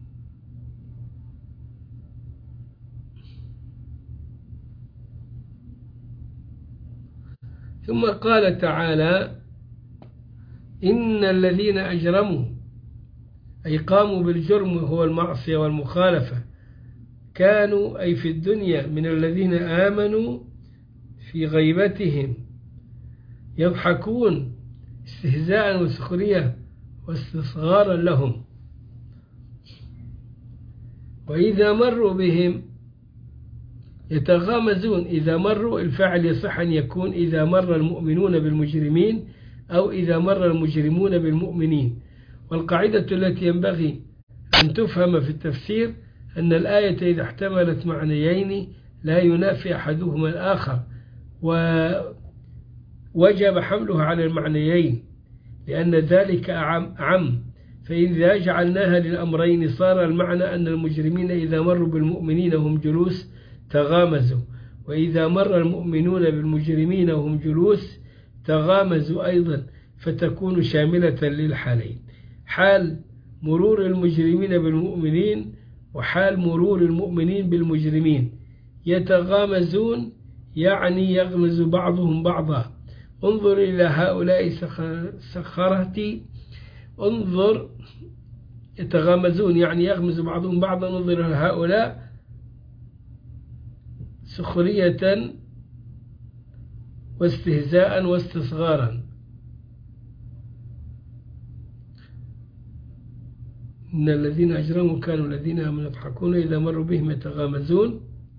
ثم قال تعالى: إن الذين أجرموا، أي قاموا بالجرم وهو المعصية والمخالفة، كانوا أي في الدنيا من الذين آمنوا في غيبتهم يضحكون استهزاء وسخرية واستصغارا لهم، وإذا مروا بهم يتغامزون. إذا مروا الفاعل يصح أن يكون إذا مر المؤمنون بالمجرمين أو إذا مر المجرمون بالمؤمنين. والقاعدة التي ينبغي أن تفهم في التفسير أن الآية إذا احتملت معنيين لا ينافي أحدهما الآخر، ووجب حملها على المعنيين لأن ذلك عم. فإذا جعلناها للأمرين صار المعنى أن المجرمين إذا مروا بالمؤمنين هم جلوس تغامزوا، وإذا مر المؤمنون بالمجرمين هم جلوس تغامزوا أيضا، فتكون شاملة للحالين، حال مرور المجرمين بالمؤمنين وحال مرور المؤمنين بالمجرمين. يتغامزون يعني يغمز بعضهم بعضا. انظر إلى هؤلاء سخرتي، انظر، يتغامزون يعني يغمز بعضهم بعضا، انظر إلى هؤلاء سخرية واستهزاء واستصغارا. إن الذين أجرموا كانوا الذين آمنوا يضحكون إذا مروا بهم يتغامزون،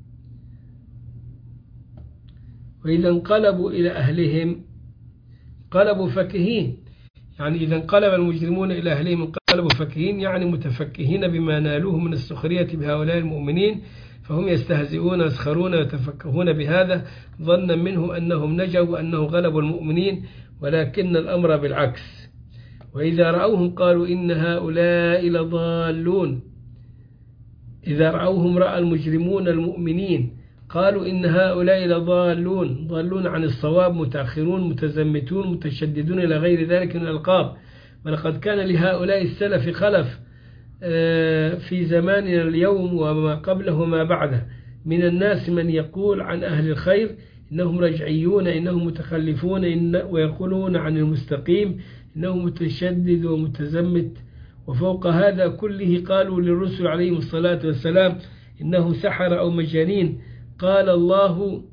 وإذا انقلبوا إلى أهلهم انقلبوا فكهين. يعني إذا انقلب المجرمون إلى أهلهم انقلبوا فكهين، يعني متفكهين بما نالوه من السخرية بهؤلاء المؤمنين، فهم يستهزئون يسخرون يتفكهون بهذا ظنا منهم أنهم نجوا وأنهم غلبوا المؤمنين، ولكن الأمر بالعكس. وإذا رأوهم قالوا إن هؤلاء لضالون. إذا رأوهم رأى المجرمون المؤمنين قالوا إن هؤلاء لضالون، ضالون عن الصواب، متأخرون، متزمتون، متشددون إلى غير ذلك من الألقاب. ولقد كان لهؤلاء السلف خلف في زماننا اليوم وما قبله وما بعده من الناس من يقول عن أهل الخير إنهم رجعيون، إنهم متخلفون، ويقولون عن المستقيم إنه متشدد ومتزمت. وفوق هذا كله قالوا للرسل عليهم الصلاة والسلام إنه سحر أو مجانين. قال الله: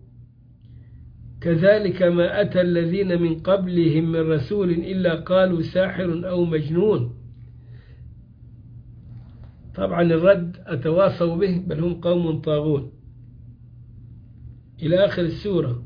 كذلك ما أتى الذين من قبلهم من رسول إلا قالوا ساحر أو مجنون. طبعا الرد أتواصوا به، بل هم قوم طاغون، إلى آخر السورة.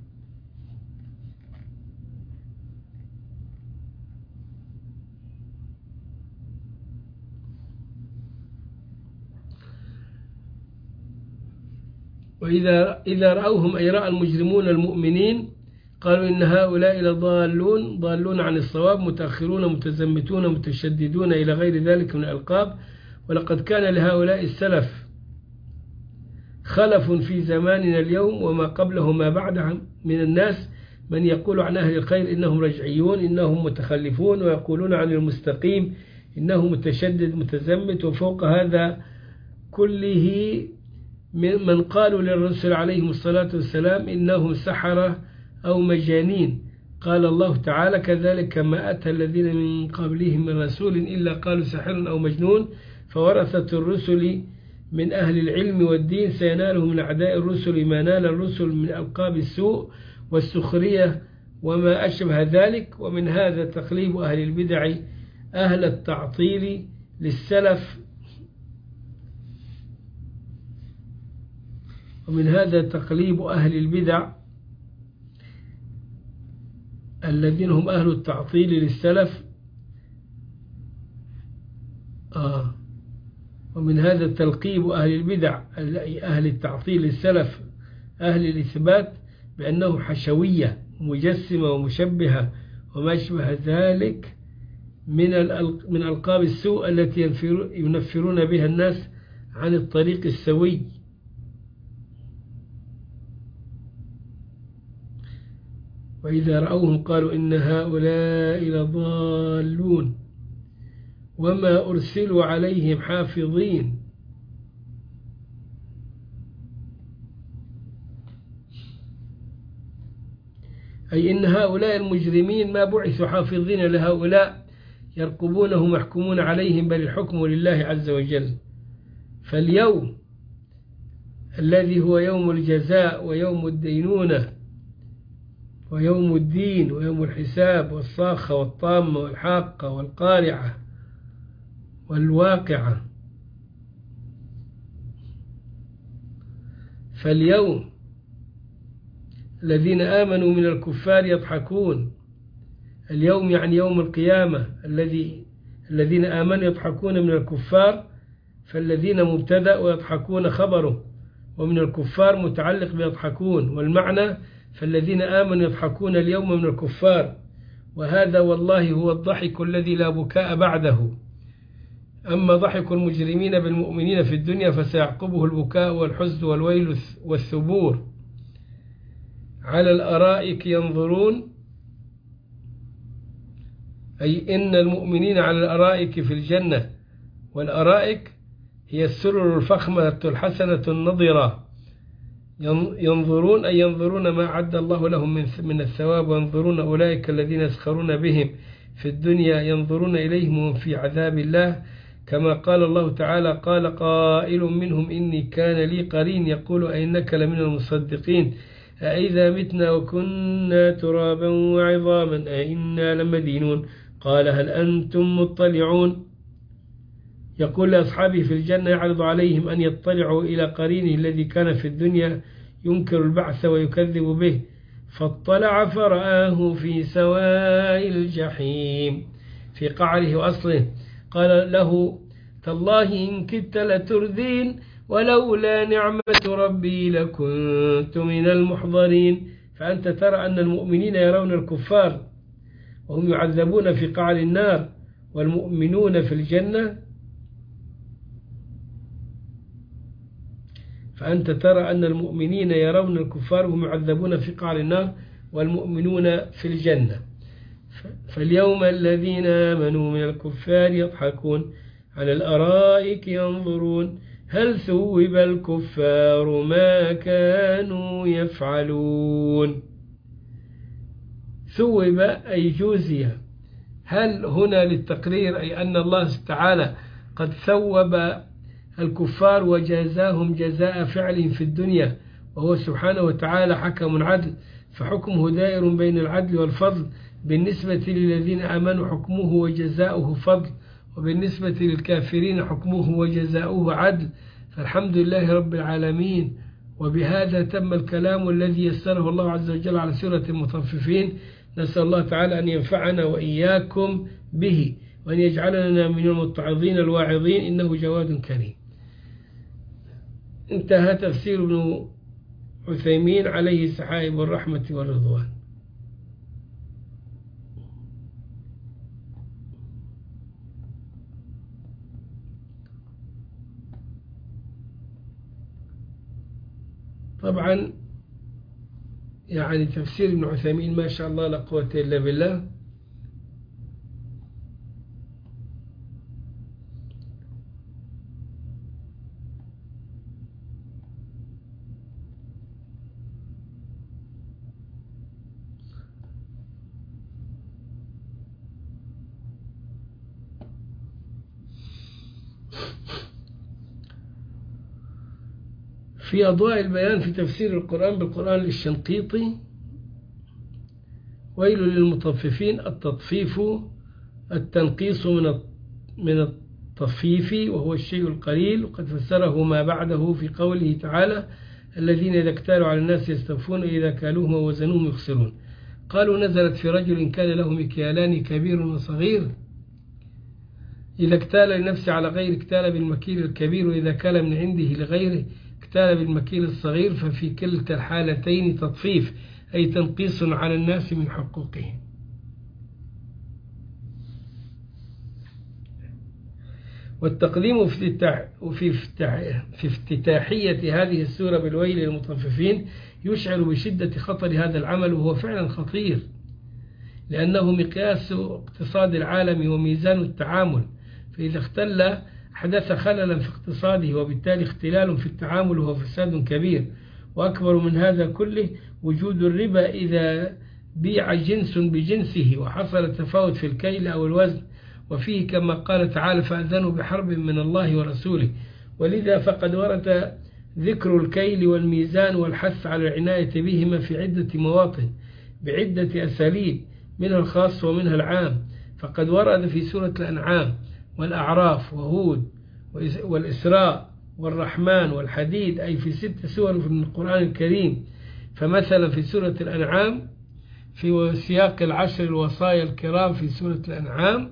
وإذا رأوهم أي رأى المجرمون المؤمنين قالوا إن هؤلاء لضالون، ضالون عن الصواب، متأخرون، متزمتون، متشددون إلى غير ذلك من الألقاب. ولقد كان لهؤلاء السلف خلف في زماننا اليوم وما قبله ما بعده من الناس من يقول عن أهل الخير إنهم رجعيون، إنهم متخلفون، ويقولون عن المستقيم إنه متشدد متزمت. وفوق هذا كله من قالوا للرسل عليهم الصلاة والسلام إنهم سحرة أو مجانين. قال الله تعالى: كذلك ما أتى الذين من قبلهم من رسول إلا قالوا ساحر أو مجنون. فورثة الرسل من أهل العلم والدين سيناله من أعداء الرسل ما نال الرسل من ألقاب السوء والسخرية وما أشبه ذلك. ومن هذا تقليب أهل البدع أهل التعطيل للسلف، ومن هذا تقليب أهل البدع الذين هم أهل التعطيل للسلف. ومن هذا تلقيب أهل البدع أهل التعطيل للسلف أهل الإثبات بأنه حشوية مجسمة ومشبهة وما أشبه ذلك من ألقاب السوء التي ينفرون بها الناس عن الطريق السوي. وإذا رأوهم قالوا إن هؤلاء لضالون وما أرسلوا عليهم حافظين. أي إن هؤلاء المجرمين ما بعثوا حافظين لهؤلاء يرقبونهم ويحكمون عليهم، بل الحكم لله عز وجل. فاليوم الذي هو يوم الجزاء ويوم الدينونة ويوم الدين ويوم الحساب والصاخة والطامة والحاقة والقارعة والواقعة، فاليوم الذين آمنوا من الكفار يضحكون. اليوم يعني يوم القيامة. الذين آمنوا يضحكون من الكفار، فالذين مبتدأ ويضحكون خبره، ومن الكفار متعلق بيضحكون، والمعنى فالذين آمنوا يضحكون اليوم من الكفار. وهذا والله هو الضحك الذي لا بكاء بعده. أما ضحك المجرمين بالمؤمنين في الدنيا فسيعقبه البكاء والحزن والويل والثبور. على الأرائك ينظرون، أي إن المؤمنين على الأرائك في الجنة، والأرائك هي السرر الفخمة الحسنة النضرة. ينظرون أي ينظرون ما أعد الله لهم من الثواب، وينظرون أولئك الذين يسخرون بهم في الدنيا ينظرون إليهم في عذاب الله، كما قال الله تعالى: قال قائل منهم إني كان لي قرين يقول أئنك لمن المصدقين أئذا متنا وكنا ترابا وعظاما أئنا لمدينون قال هل أنتم مطلعون. يقول لأصحابه في الجنة يعرض عليهم أن يطلعوا إلى قرينه الذي كان في الدنيا ينكر البعث ويكذب به، فاطلع فرآه في سواء الجحيم في قعره وأصله. قال له: تالله إن كدت لتردين ولولا نعمة ربي لكنت من المحضرين. فأنت ترى أن المؤمنين يرون الكفار وهم يعذبون في قعر النار، والمؤمنون في الجنة. فأنت ترى أن المؤمنين يرون الكفار وهم يعذبون في قعر النار، والمؤمنون في الجنة. فاليوم الذين آمنوا من الكفار يضحكون على الأرائك ينظرون هل ثوب الكفار ما كانوا يفعلون. ثوب أي جوزية. هل هنا للتقرير، أي أن الله تعالى قد ثوب الكفار وجازاهم جزاء فعل في الدنيا، وهو سبحانه وتعالى حكم عدل، فحكمه دائر بين العدل والفضل. بالنسبة للذين آمنوا حكمه وجزاؤه فضل، وبالنسبة للكافرين حكمه وجزاؤه عدل. فالحمد لله رب العالمين. وبهذا تم الكلام الذي يسره الله عز وجل على سورة المطففين. نسأل الله تعالى أن ينفعنا وإياكم به، وأن يجعلنا من المتعظين الواعظين، إنه جواد كريم. انتهى تفسير ابن عثيمين عليه سحائب الرحمة والرضوان. طبعا يعني تفسير ابن عثيمين ما شاء الله لا قوة إلا بالله. في أضواء البيان في تفسير القرآن بالقرآن للشنقيطي: ويل للمطففين. التطفيف التنقيص من التطفيف، وهو الشيء القليل، وقد فسره ما بعده في قوله تعالى: الذين إذا اكتالوا على الناس يستوفون إذا كالوهم ووزنوهم يخسرون. قالوا نزلت في رجل كان له مكيالان كبير وصغير، إذا اكتال لنفسه على غير اكتال بالمكيل الكبير، وإذا كال من عنده لغيره اكتال بالمكيل الصغير ففي كلتا الحالتين تطفيف، أي تنقيص على الناس من حقوقهم. والتقديم في افتتاحية هذه السورة بالويل للمطففين يشعر بشدة خطر هذا العمل، وهو فعلا خطير، لأنه مقياس اقتصاد العالم وميزان التعامل، فإذا اختل حدث خللا في اقتصاده، وبالتالي اختلال في التعامل وهو فساد كبير. وأكبر من هذا كله وجود الربا إذا بيع جنس بجنسه وحصل تفاوت في الكيل أو الوزن، وفيه كما قال تعالى فأذنوا بحرب من الله ورسوله. ولذا فقد ورد ذكر الكيل والميزان والحث على العناية بهما في عدة مواطن بعدة أساليب، منها الخاص ومنها العام. فقد ورد في سورة الأنعام والأعراف وهود والإسراء والرحمن والحديد، أي في 6 سور من القرآن الكريم. فمثلا في سورة الأنعام في سياق 10 الوصايا الكرام في سورة الأنعام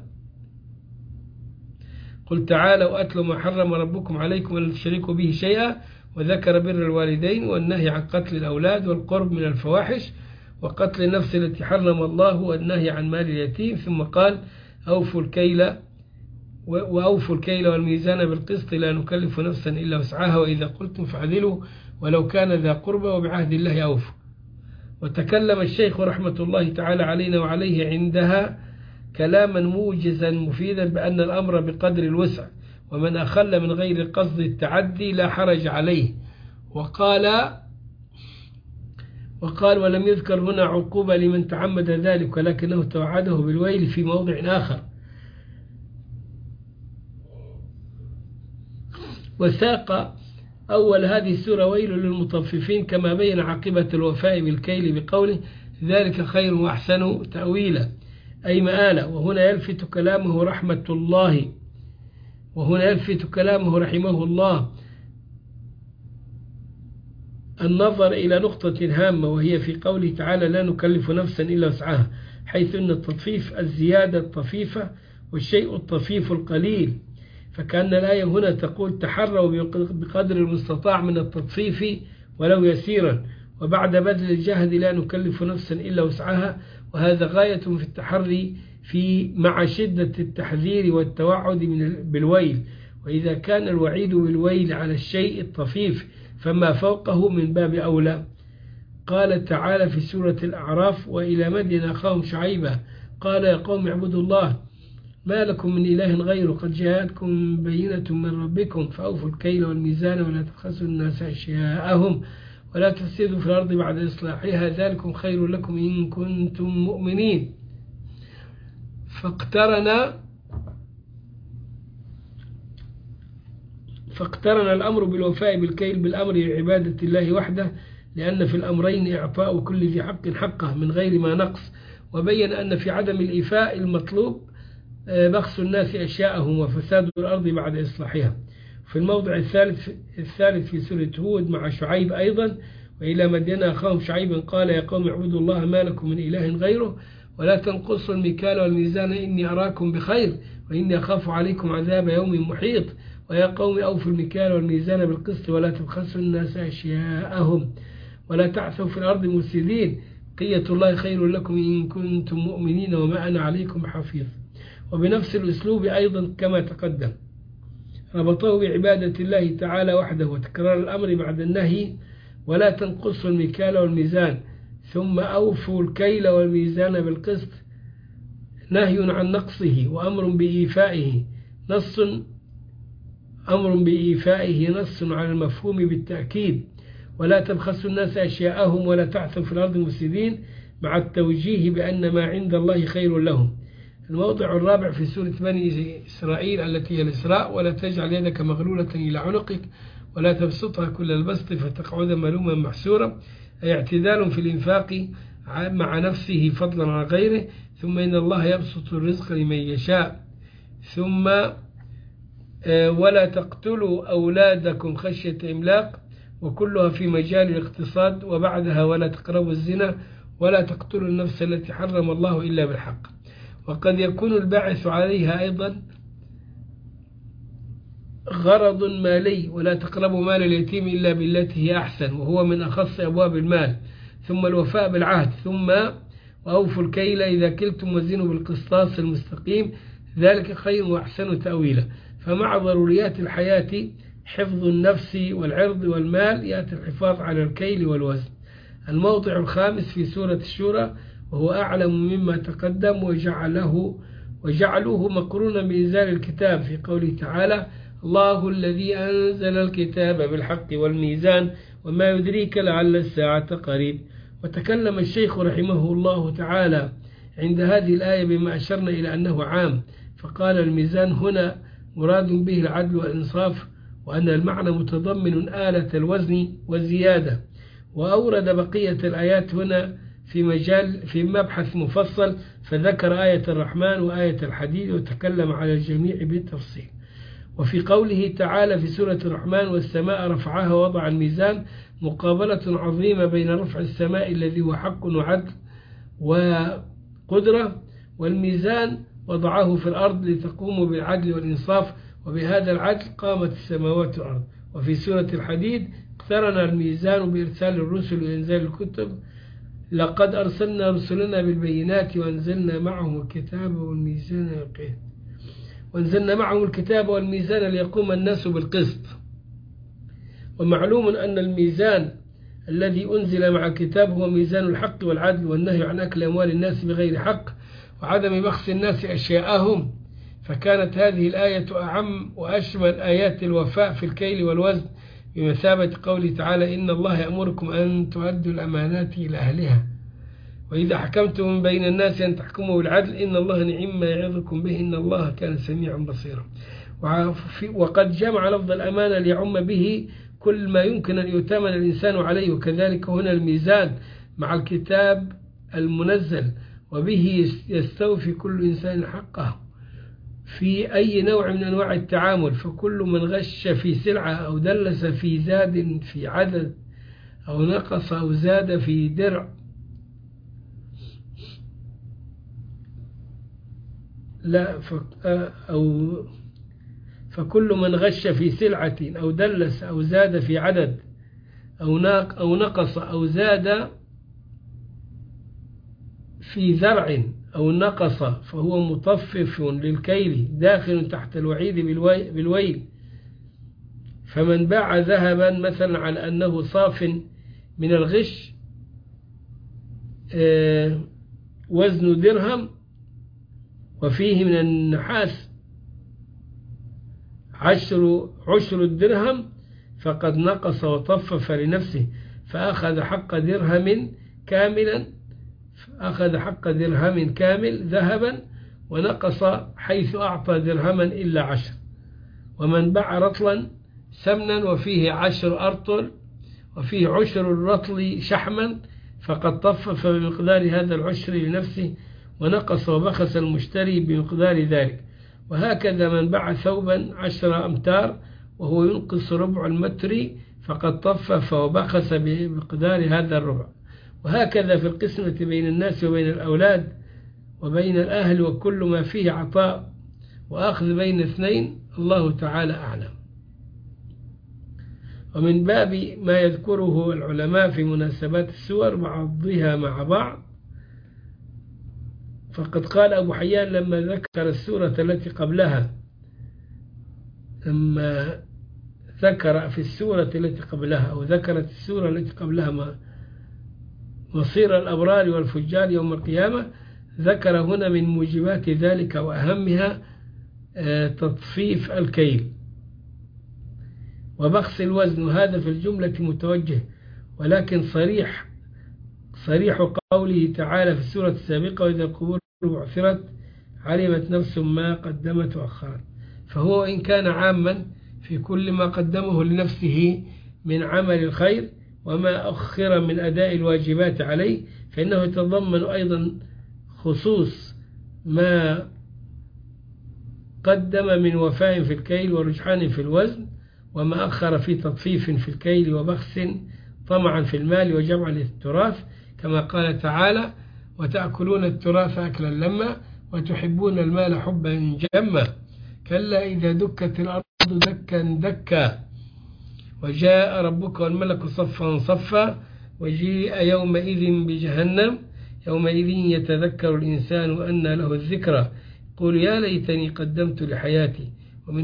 قل تعالوا أتلوا ما حرم ربكم عليكم ولا تشركوا به شيئا، وذكر بر الوالدين والنهي عن قتل الأولاد والقرب من الفواحش وقتل النفس التي حرم الله والنهي عن مال اليتيم. ثم قال أوفوا الكيل والميزان بالقسط لا نكلف نفسا إلا وسعها وإذا قلتم فعدلوا ولو كان ذا قربى وبعهد الله أوفوا. وتكلم الشيخ رحمة الله تعالى علينا وعليه عندها كلاما موجزا مفيدا بأن الأمر بقدر الوسع، ومن أخل من غير قصد التعدي لا حرج عليه. وقال ولم يذكر هنا عقوبة لمن تعمد ذلك، ولكنه توعده بالويل في موضع آخر. وساق أول هذه السورة ويل للمطففين كما بين عاقبة الوفاء بالكيل بقوله ذلك خير وأحسن تأويلا، أي مآلا. وهنا يلفت كلامه رحمه الله النظر إلى نقطة هامة، وهي في قوله تعالى لا نكلف نفسا إلا وسعها، حيث أن التطفيف الزيادة الطفيفة والشيء الطفيف القليل. فكأن الآية هنا تقول تحروا بقدر المستطاع من التطفيف ولو يسيرا، وبعد بذل الجهد لا نكلف نفسا إلا وسعها. وهذا غاية في التحري مع شدة التحذير والتوعد بالويل. وإذا كان الوعيد بالويل على الشيء الطفيف فما فوقه من باب أولى. قال تعالى في سورة الأعراف وإلى مدين أخاهم شعيبا قال يا قوم اعبدوا الله ما لكم من إله غيره قد جاءتكم بينة من ربكم فأوفوا الكيل والميزان ولا تبخسوا الناس أشياءهم ولا تفسدوا في الأرض بعد إصلاحها ذلكم خير لكم إن كنتم مؤمنين. فاقترن الأمر بالوفاء بالكيل بالأمر بعبادة الله وحده، لأن في الأمرين إعطاء كل ذي حق حقه من غير ما نقص. وبين أن في عدم الإيفاء المطلوب بخس الناس أشياءهم وفساد الأرض بعد إصلاحها. في الموضع الثالث في سورة هود مع شعيب أيضا وإلى مدين أخاهم شعيبا قال يا قوم اعبدوا الله ما لكم من إله غيره ولا تنقصوا المكيال والميزان إني أراكم بخير وإني أخاف عليكم عذاب يوم محيط ويا قوم أوفوا المكيال والميزان بالقسط ولا تبخسوا الناس أشياءهم ولا تعثوا في الأرض مفسدين بقية الله خير لكم إن كنتم مؤمنين وما أنا عليكم حفيظ. وبنفس الأسلوب أيضا كما تقدم ربطه بعبادة الله تعالى وحده وتكرار الأمر بعد النهي ولا تنقصوا المكيال والميزان ثم أوفوا الكيل والميزان بالقسط نهي عن نقصه وأمر بإيفائه نص على المفهوم بالتأكيد ولا تبخسوا الناس أشياءهم ولا تعثوا في الأرض مفسدين مع التوجيه بأن ما عند الله خير لهم. الموضع الرابع في سورة بني إسرائيل التي هي الإسراء ولا تجعل يدك مغلولة إلى عنقك ولا تبسطها كل البسط فتقعد ملوما محسورا، أي اعتدال في الإنفاق مع نفسه فضلا عن غيره. ثم إن الله يبسط الرزق لمن يشاء. ثم ولا تقتلوا أولادكم خشية إملاق وكلها في مجال الاقتصاد. وبعدها ولا تقربوا الزنا ولا تقتلوا النفس التي حرم الله إلا بالحق. وقد يكون الباعث عليها أيضا غرض مالي، ولا تقربوا مال اليتيم إلا بالتي هي أحسن، وهو من أخص أبواب المال. ثم الوفاء بالعهد، ثم وأوفوا الكيل إذا كلتم وزنوا بالقسطاس المستقيم، ذلك خير وأحسن تأويلا. فمع ضروريات الحياة حفظ النفس والعرض والمال يأتي الحفاظ على الكيل والوزن. الموضع الخامس في سورة الشورى، وهو أعلم مما تقدم، وجعلوه مقرونا بإنزال الكتاب في قوله تعالى: الله الذي أنزل الكتاب بالحق والميزان وما يدريك لعل الساعة قريب. وتكلم الشيخ رحمه الله تعالى عند هذه الآية بما أشرنا إلى أنه عام، فقال: الميزان هنا مراد به العدل والإنصاف، وأن المعنى متضمن آلة الوزن والزيادة. وأورد بقية الآيات هنا في مبحث مفصل، فذكر آية الرحمن وآية الحديد وتكلم على الجميع بالتفصيل. وفي قوله تعالى في سورة الرحمن: والسماء رفعها ووضع الميزان، مقابلة عظيمة بين رفع السماء الذي هو حق وعدل وقدرة، والميزان وضعه في الأرض لتقوموا بالعدل والإنصاف، وبهذا العدل قامت السماوات والأرض. وفي سورة الحديد: اقترن الميزان بإرسال الرسل وإنزال الكتب، لقد أرسلنا رسلنا بالبينات وأنزلنا معهم الكتاب والميزان ليقوم الناس بالقسط. ومعلوم أن الميزان الذي أنزل مع الكتاب هو ميزان الحق والعدل، والنهي عن أكل أموال الناس بغير حق، وعدم بخس الناس أشياءهم. فكانت هذه الآية أعم وأشمل آيات الوفاء في الكيل والوزن، بمثابة قوله تعالى: إن الله يأمركم أن تؤدوا الأمانات إلى أهلها، وإذا حكمتم بين الناس أن تحكموا بالعدل، إن الله نعم ما يعظكم به، إن الله كان سميعا بصيرا. وقد جمع لفظ الأمانة ليعم به كل ما يمكن أن يؤتمن الإنسان عليه، وكذلك هنا الميزان مع الكتاب المنزل، وبه يستوفي كل إنسان حقه في أي نوع من أنواع التعامل. فكل من غش في سلعة أو دلس في زاد في عدد أو نقص أو زاد في درع فكل من غش في سلعة أو دلس أو زاد في عدد أو نقص أو زاد في زرع أو نقص فهو مطفف للكيل داخل تحت الوعيد بالويل. فمن باع ذهبا مثلا على أنه صاف من الغش وزن درهم، وفيه من النحاس عشر الدرهم، فقد نقص وطفف لنفسه، فأخذ حق درهم كامل ذهبا، ونقص حيث أعطى درهما إلا 10. ومن باع رطلا سمنا وفيه 10 أرطل وفيه 10 الرطل شحما، فقد طفف بمقدار هذا العشر لنفسه، ونقص وبخس المشتري بمقدار ذلك. وهكذا من باع ثوبا 10 أمتار وهو ينقص ربع المتر، فقد طفف وبخس بمقدار هذا الربع. وهكذا في القسمة بين الناس وبين الأولاد وبين الأهل، وكل ما فيه عطاء وأخذ بين اثنين، الله تعالى أعلم. ومن باب ما يذكره العلماء في مناسبات السور بعضها مع بعض، فقد قال أبو حيان لما ذكر السورة التي قبلها، لما ذكر في السورة التي قبلها أو ذكرت السورة التي قبلها مصير الأبرار والفجار يوم القيامة، ذكر هنا من موجبات ذلك وأهمها تطفيف الكيل وبخس الوزن، وهذا في الجملة متوجه. ولكن صريح قوله تعالى في السورة السابقة: وإذا القبور بعثرت علمت نفس ما قدمت وأخرت. فهو إن كان عاما في كل ما قدمه لنفسه من عمل الخير وما أخر من أداء الواجبات عليه، فإنه يتضمن أيضا خصوص ما قدم من وفاء في الكيل ورجحان في الوزن، وما أخر في تطفيف في الكيل وبخس طمعا في المال وجمع للتراث، كما قال تعالى: وتأكلون التراث أكلا لما وتحبون المال حبا جما كلا إذا دكت الأرض دكا دكا وجاء ربك والملك صفا صفا وجيء يومئذ بجهنم يومئذ يتذكر الإنسان وأنى له الذكرى يقول يا ليتني قدمت لحياتي. ومن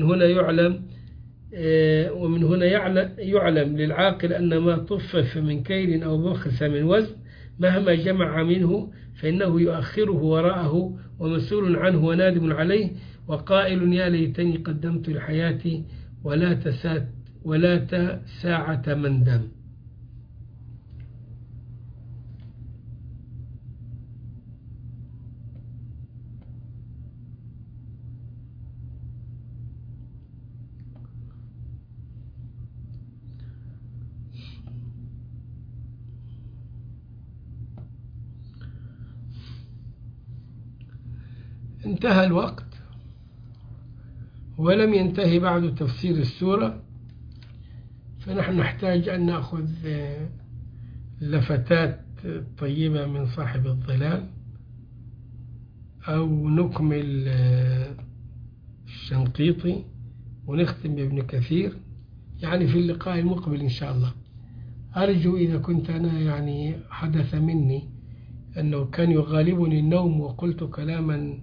هنا يعلم للعاقل أن ما طفف من كيل أو بخس من وزن مهما جمع منه فإنه يؤخره وراءه ومسؤول عنه ونادم عليه وقائل يا ليتني قدمت لحياتي ولا ساعة مندم. انتهى الوقت ولم ينتهي بعد تفسير السورة، فنحن نحتاج أن نأخذ لفتات طيبة من صاحب الظلال أو نكمل الشنقيطي ونختم بابن كثير يعني في اللقاء المقبل إن شاء الله. أرجو إذا كنت أنا يعني حدث مني أنه كان يغالبني النوم وقلت كلاما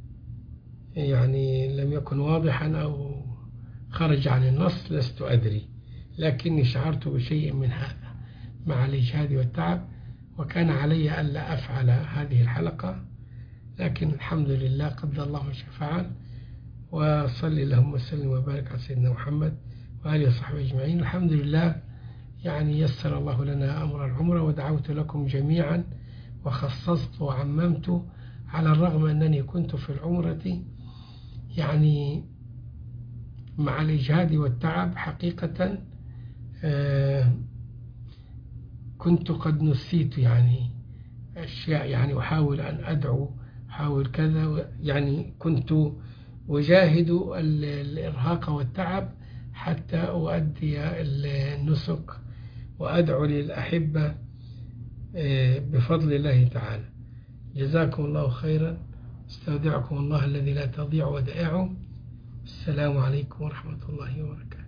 يعني لم يكن واضحا أو خرج عن النص لست أدري، لكني شعرت بشيء من هذا مع الإجهاد والتعب، وكان علي ألا أفعل هذه الحلقة، لكن الحمد لله قدر الله ما شاء فعل. وصلي اللهم وسلم وبارك على سيدنا محمد وآله وصحبه أجمعين. الحمد لله يعني يسر الله لنا أمر العمرة ودعوت لكم جميعا وخصصت وعممت، على الرغم أنني كنت في العمرة يعني مع الإجهاد والتعب حقيقة كنت قد نسيت يعني أشياء، يعني أحاول أن أدعو أحاول كذا، يعني كنت أجاهد الإرهاق والتعب حتى أؤدي النسك وأدعو للأحبة بفضل الله تعالى. جزاكم الله خيرا، استودعكم الله الذي لا تضيع ودائعه. السلام عليكم ورحمة الله وبركاته.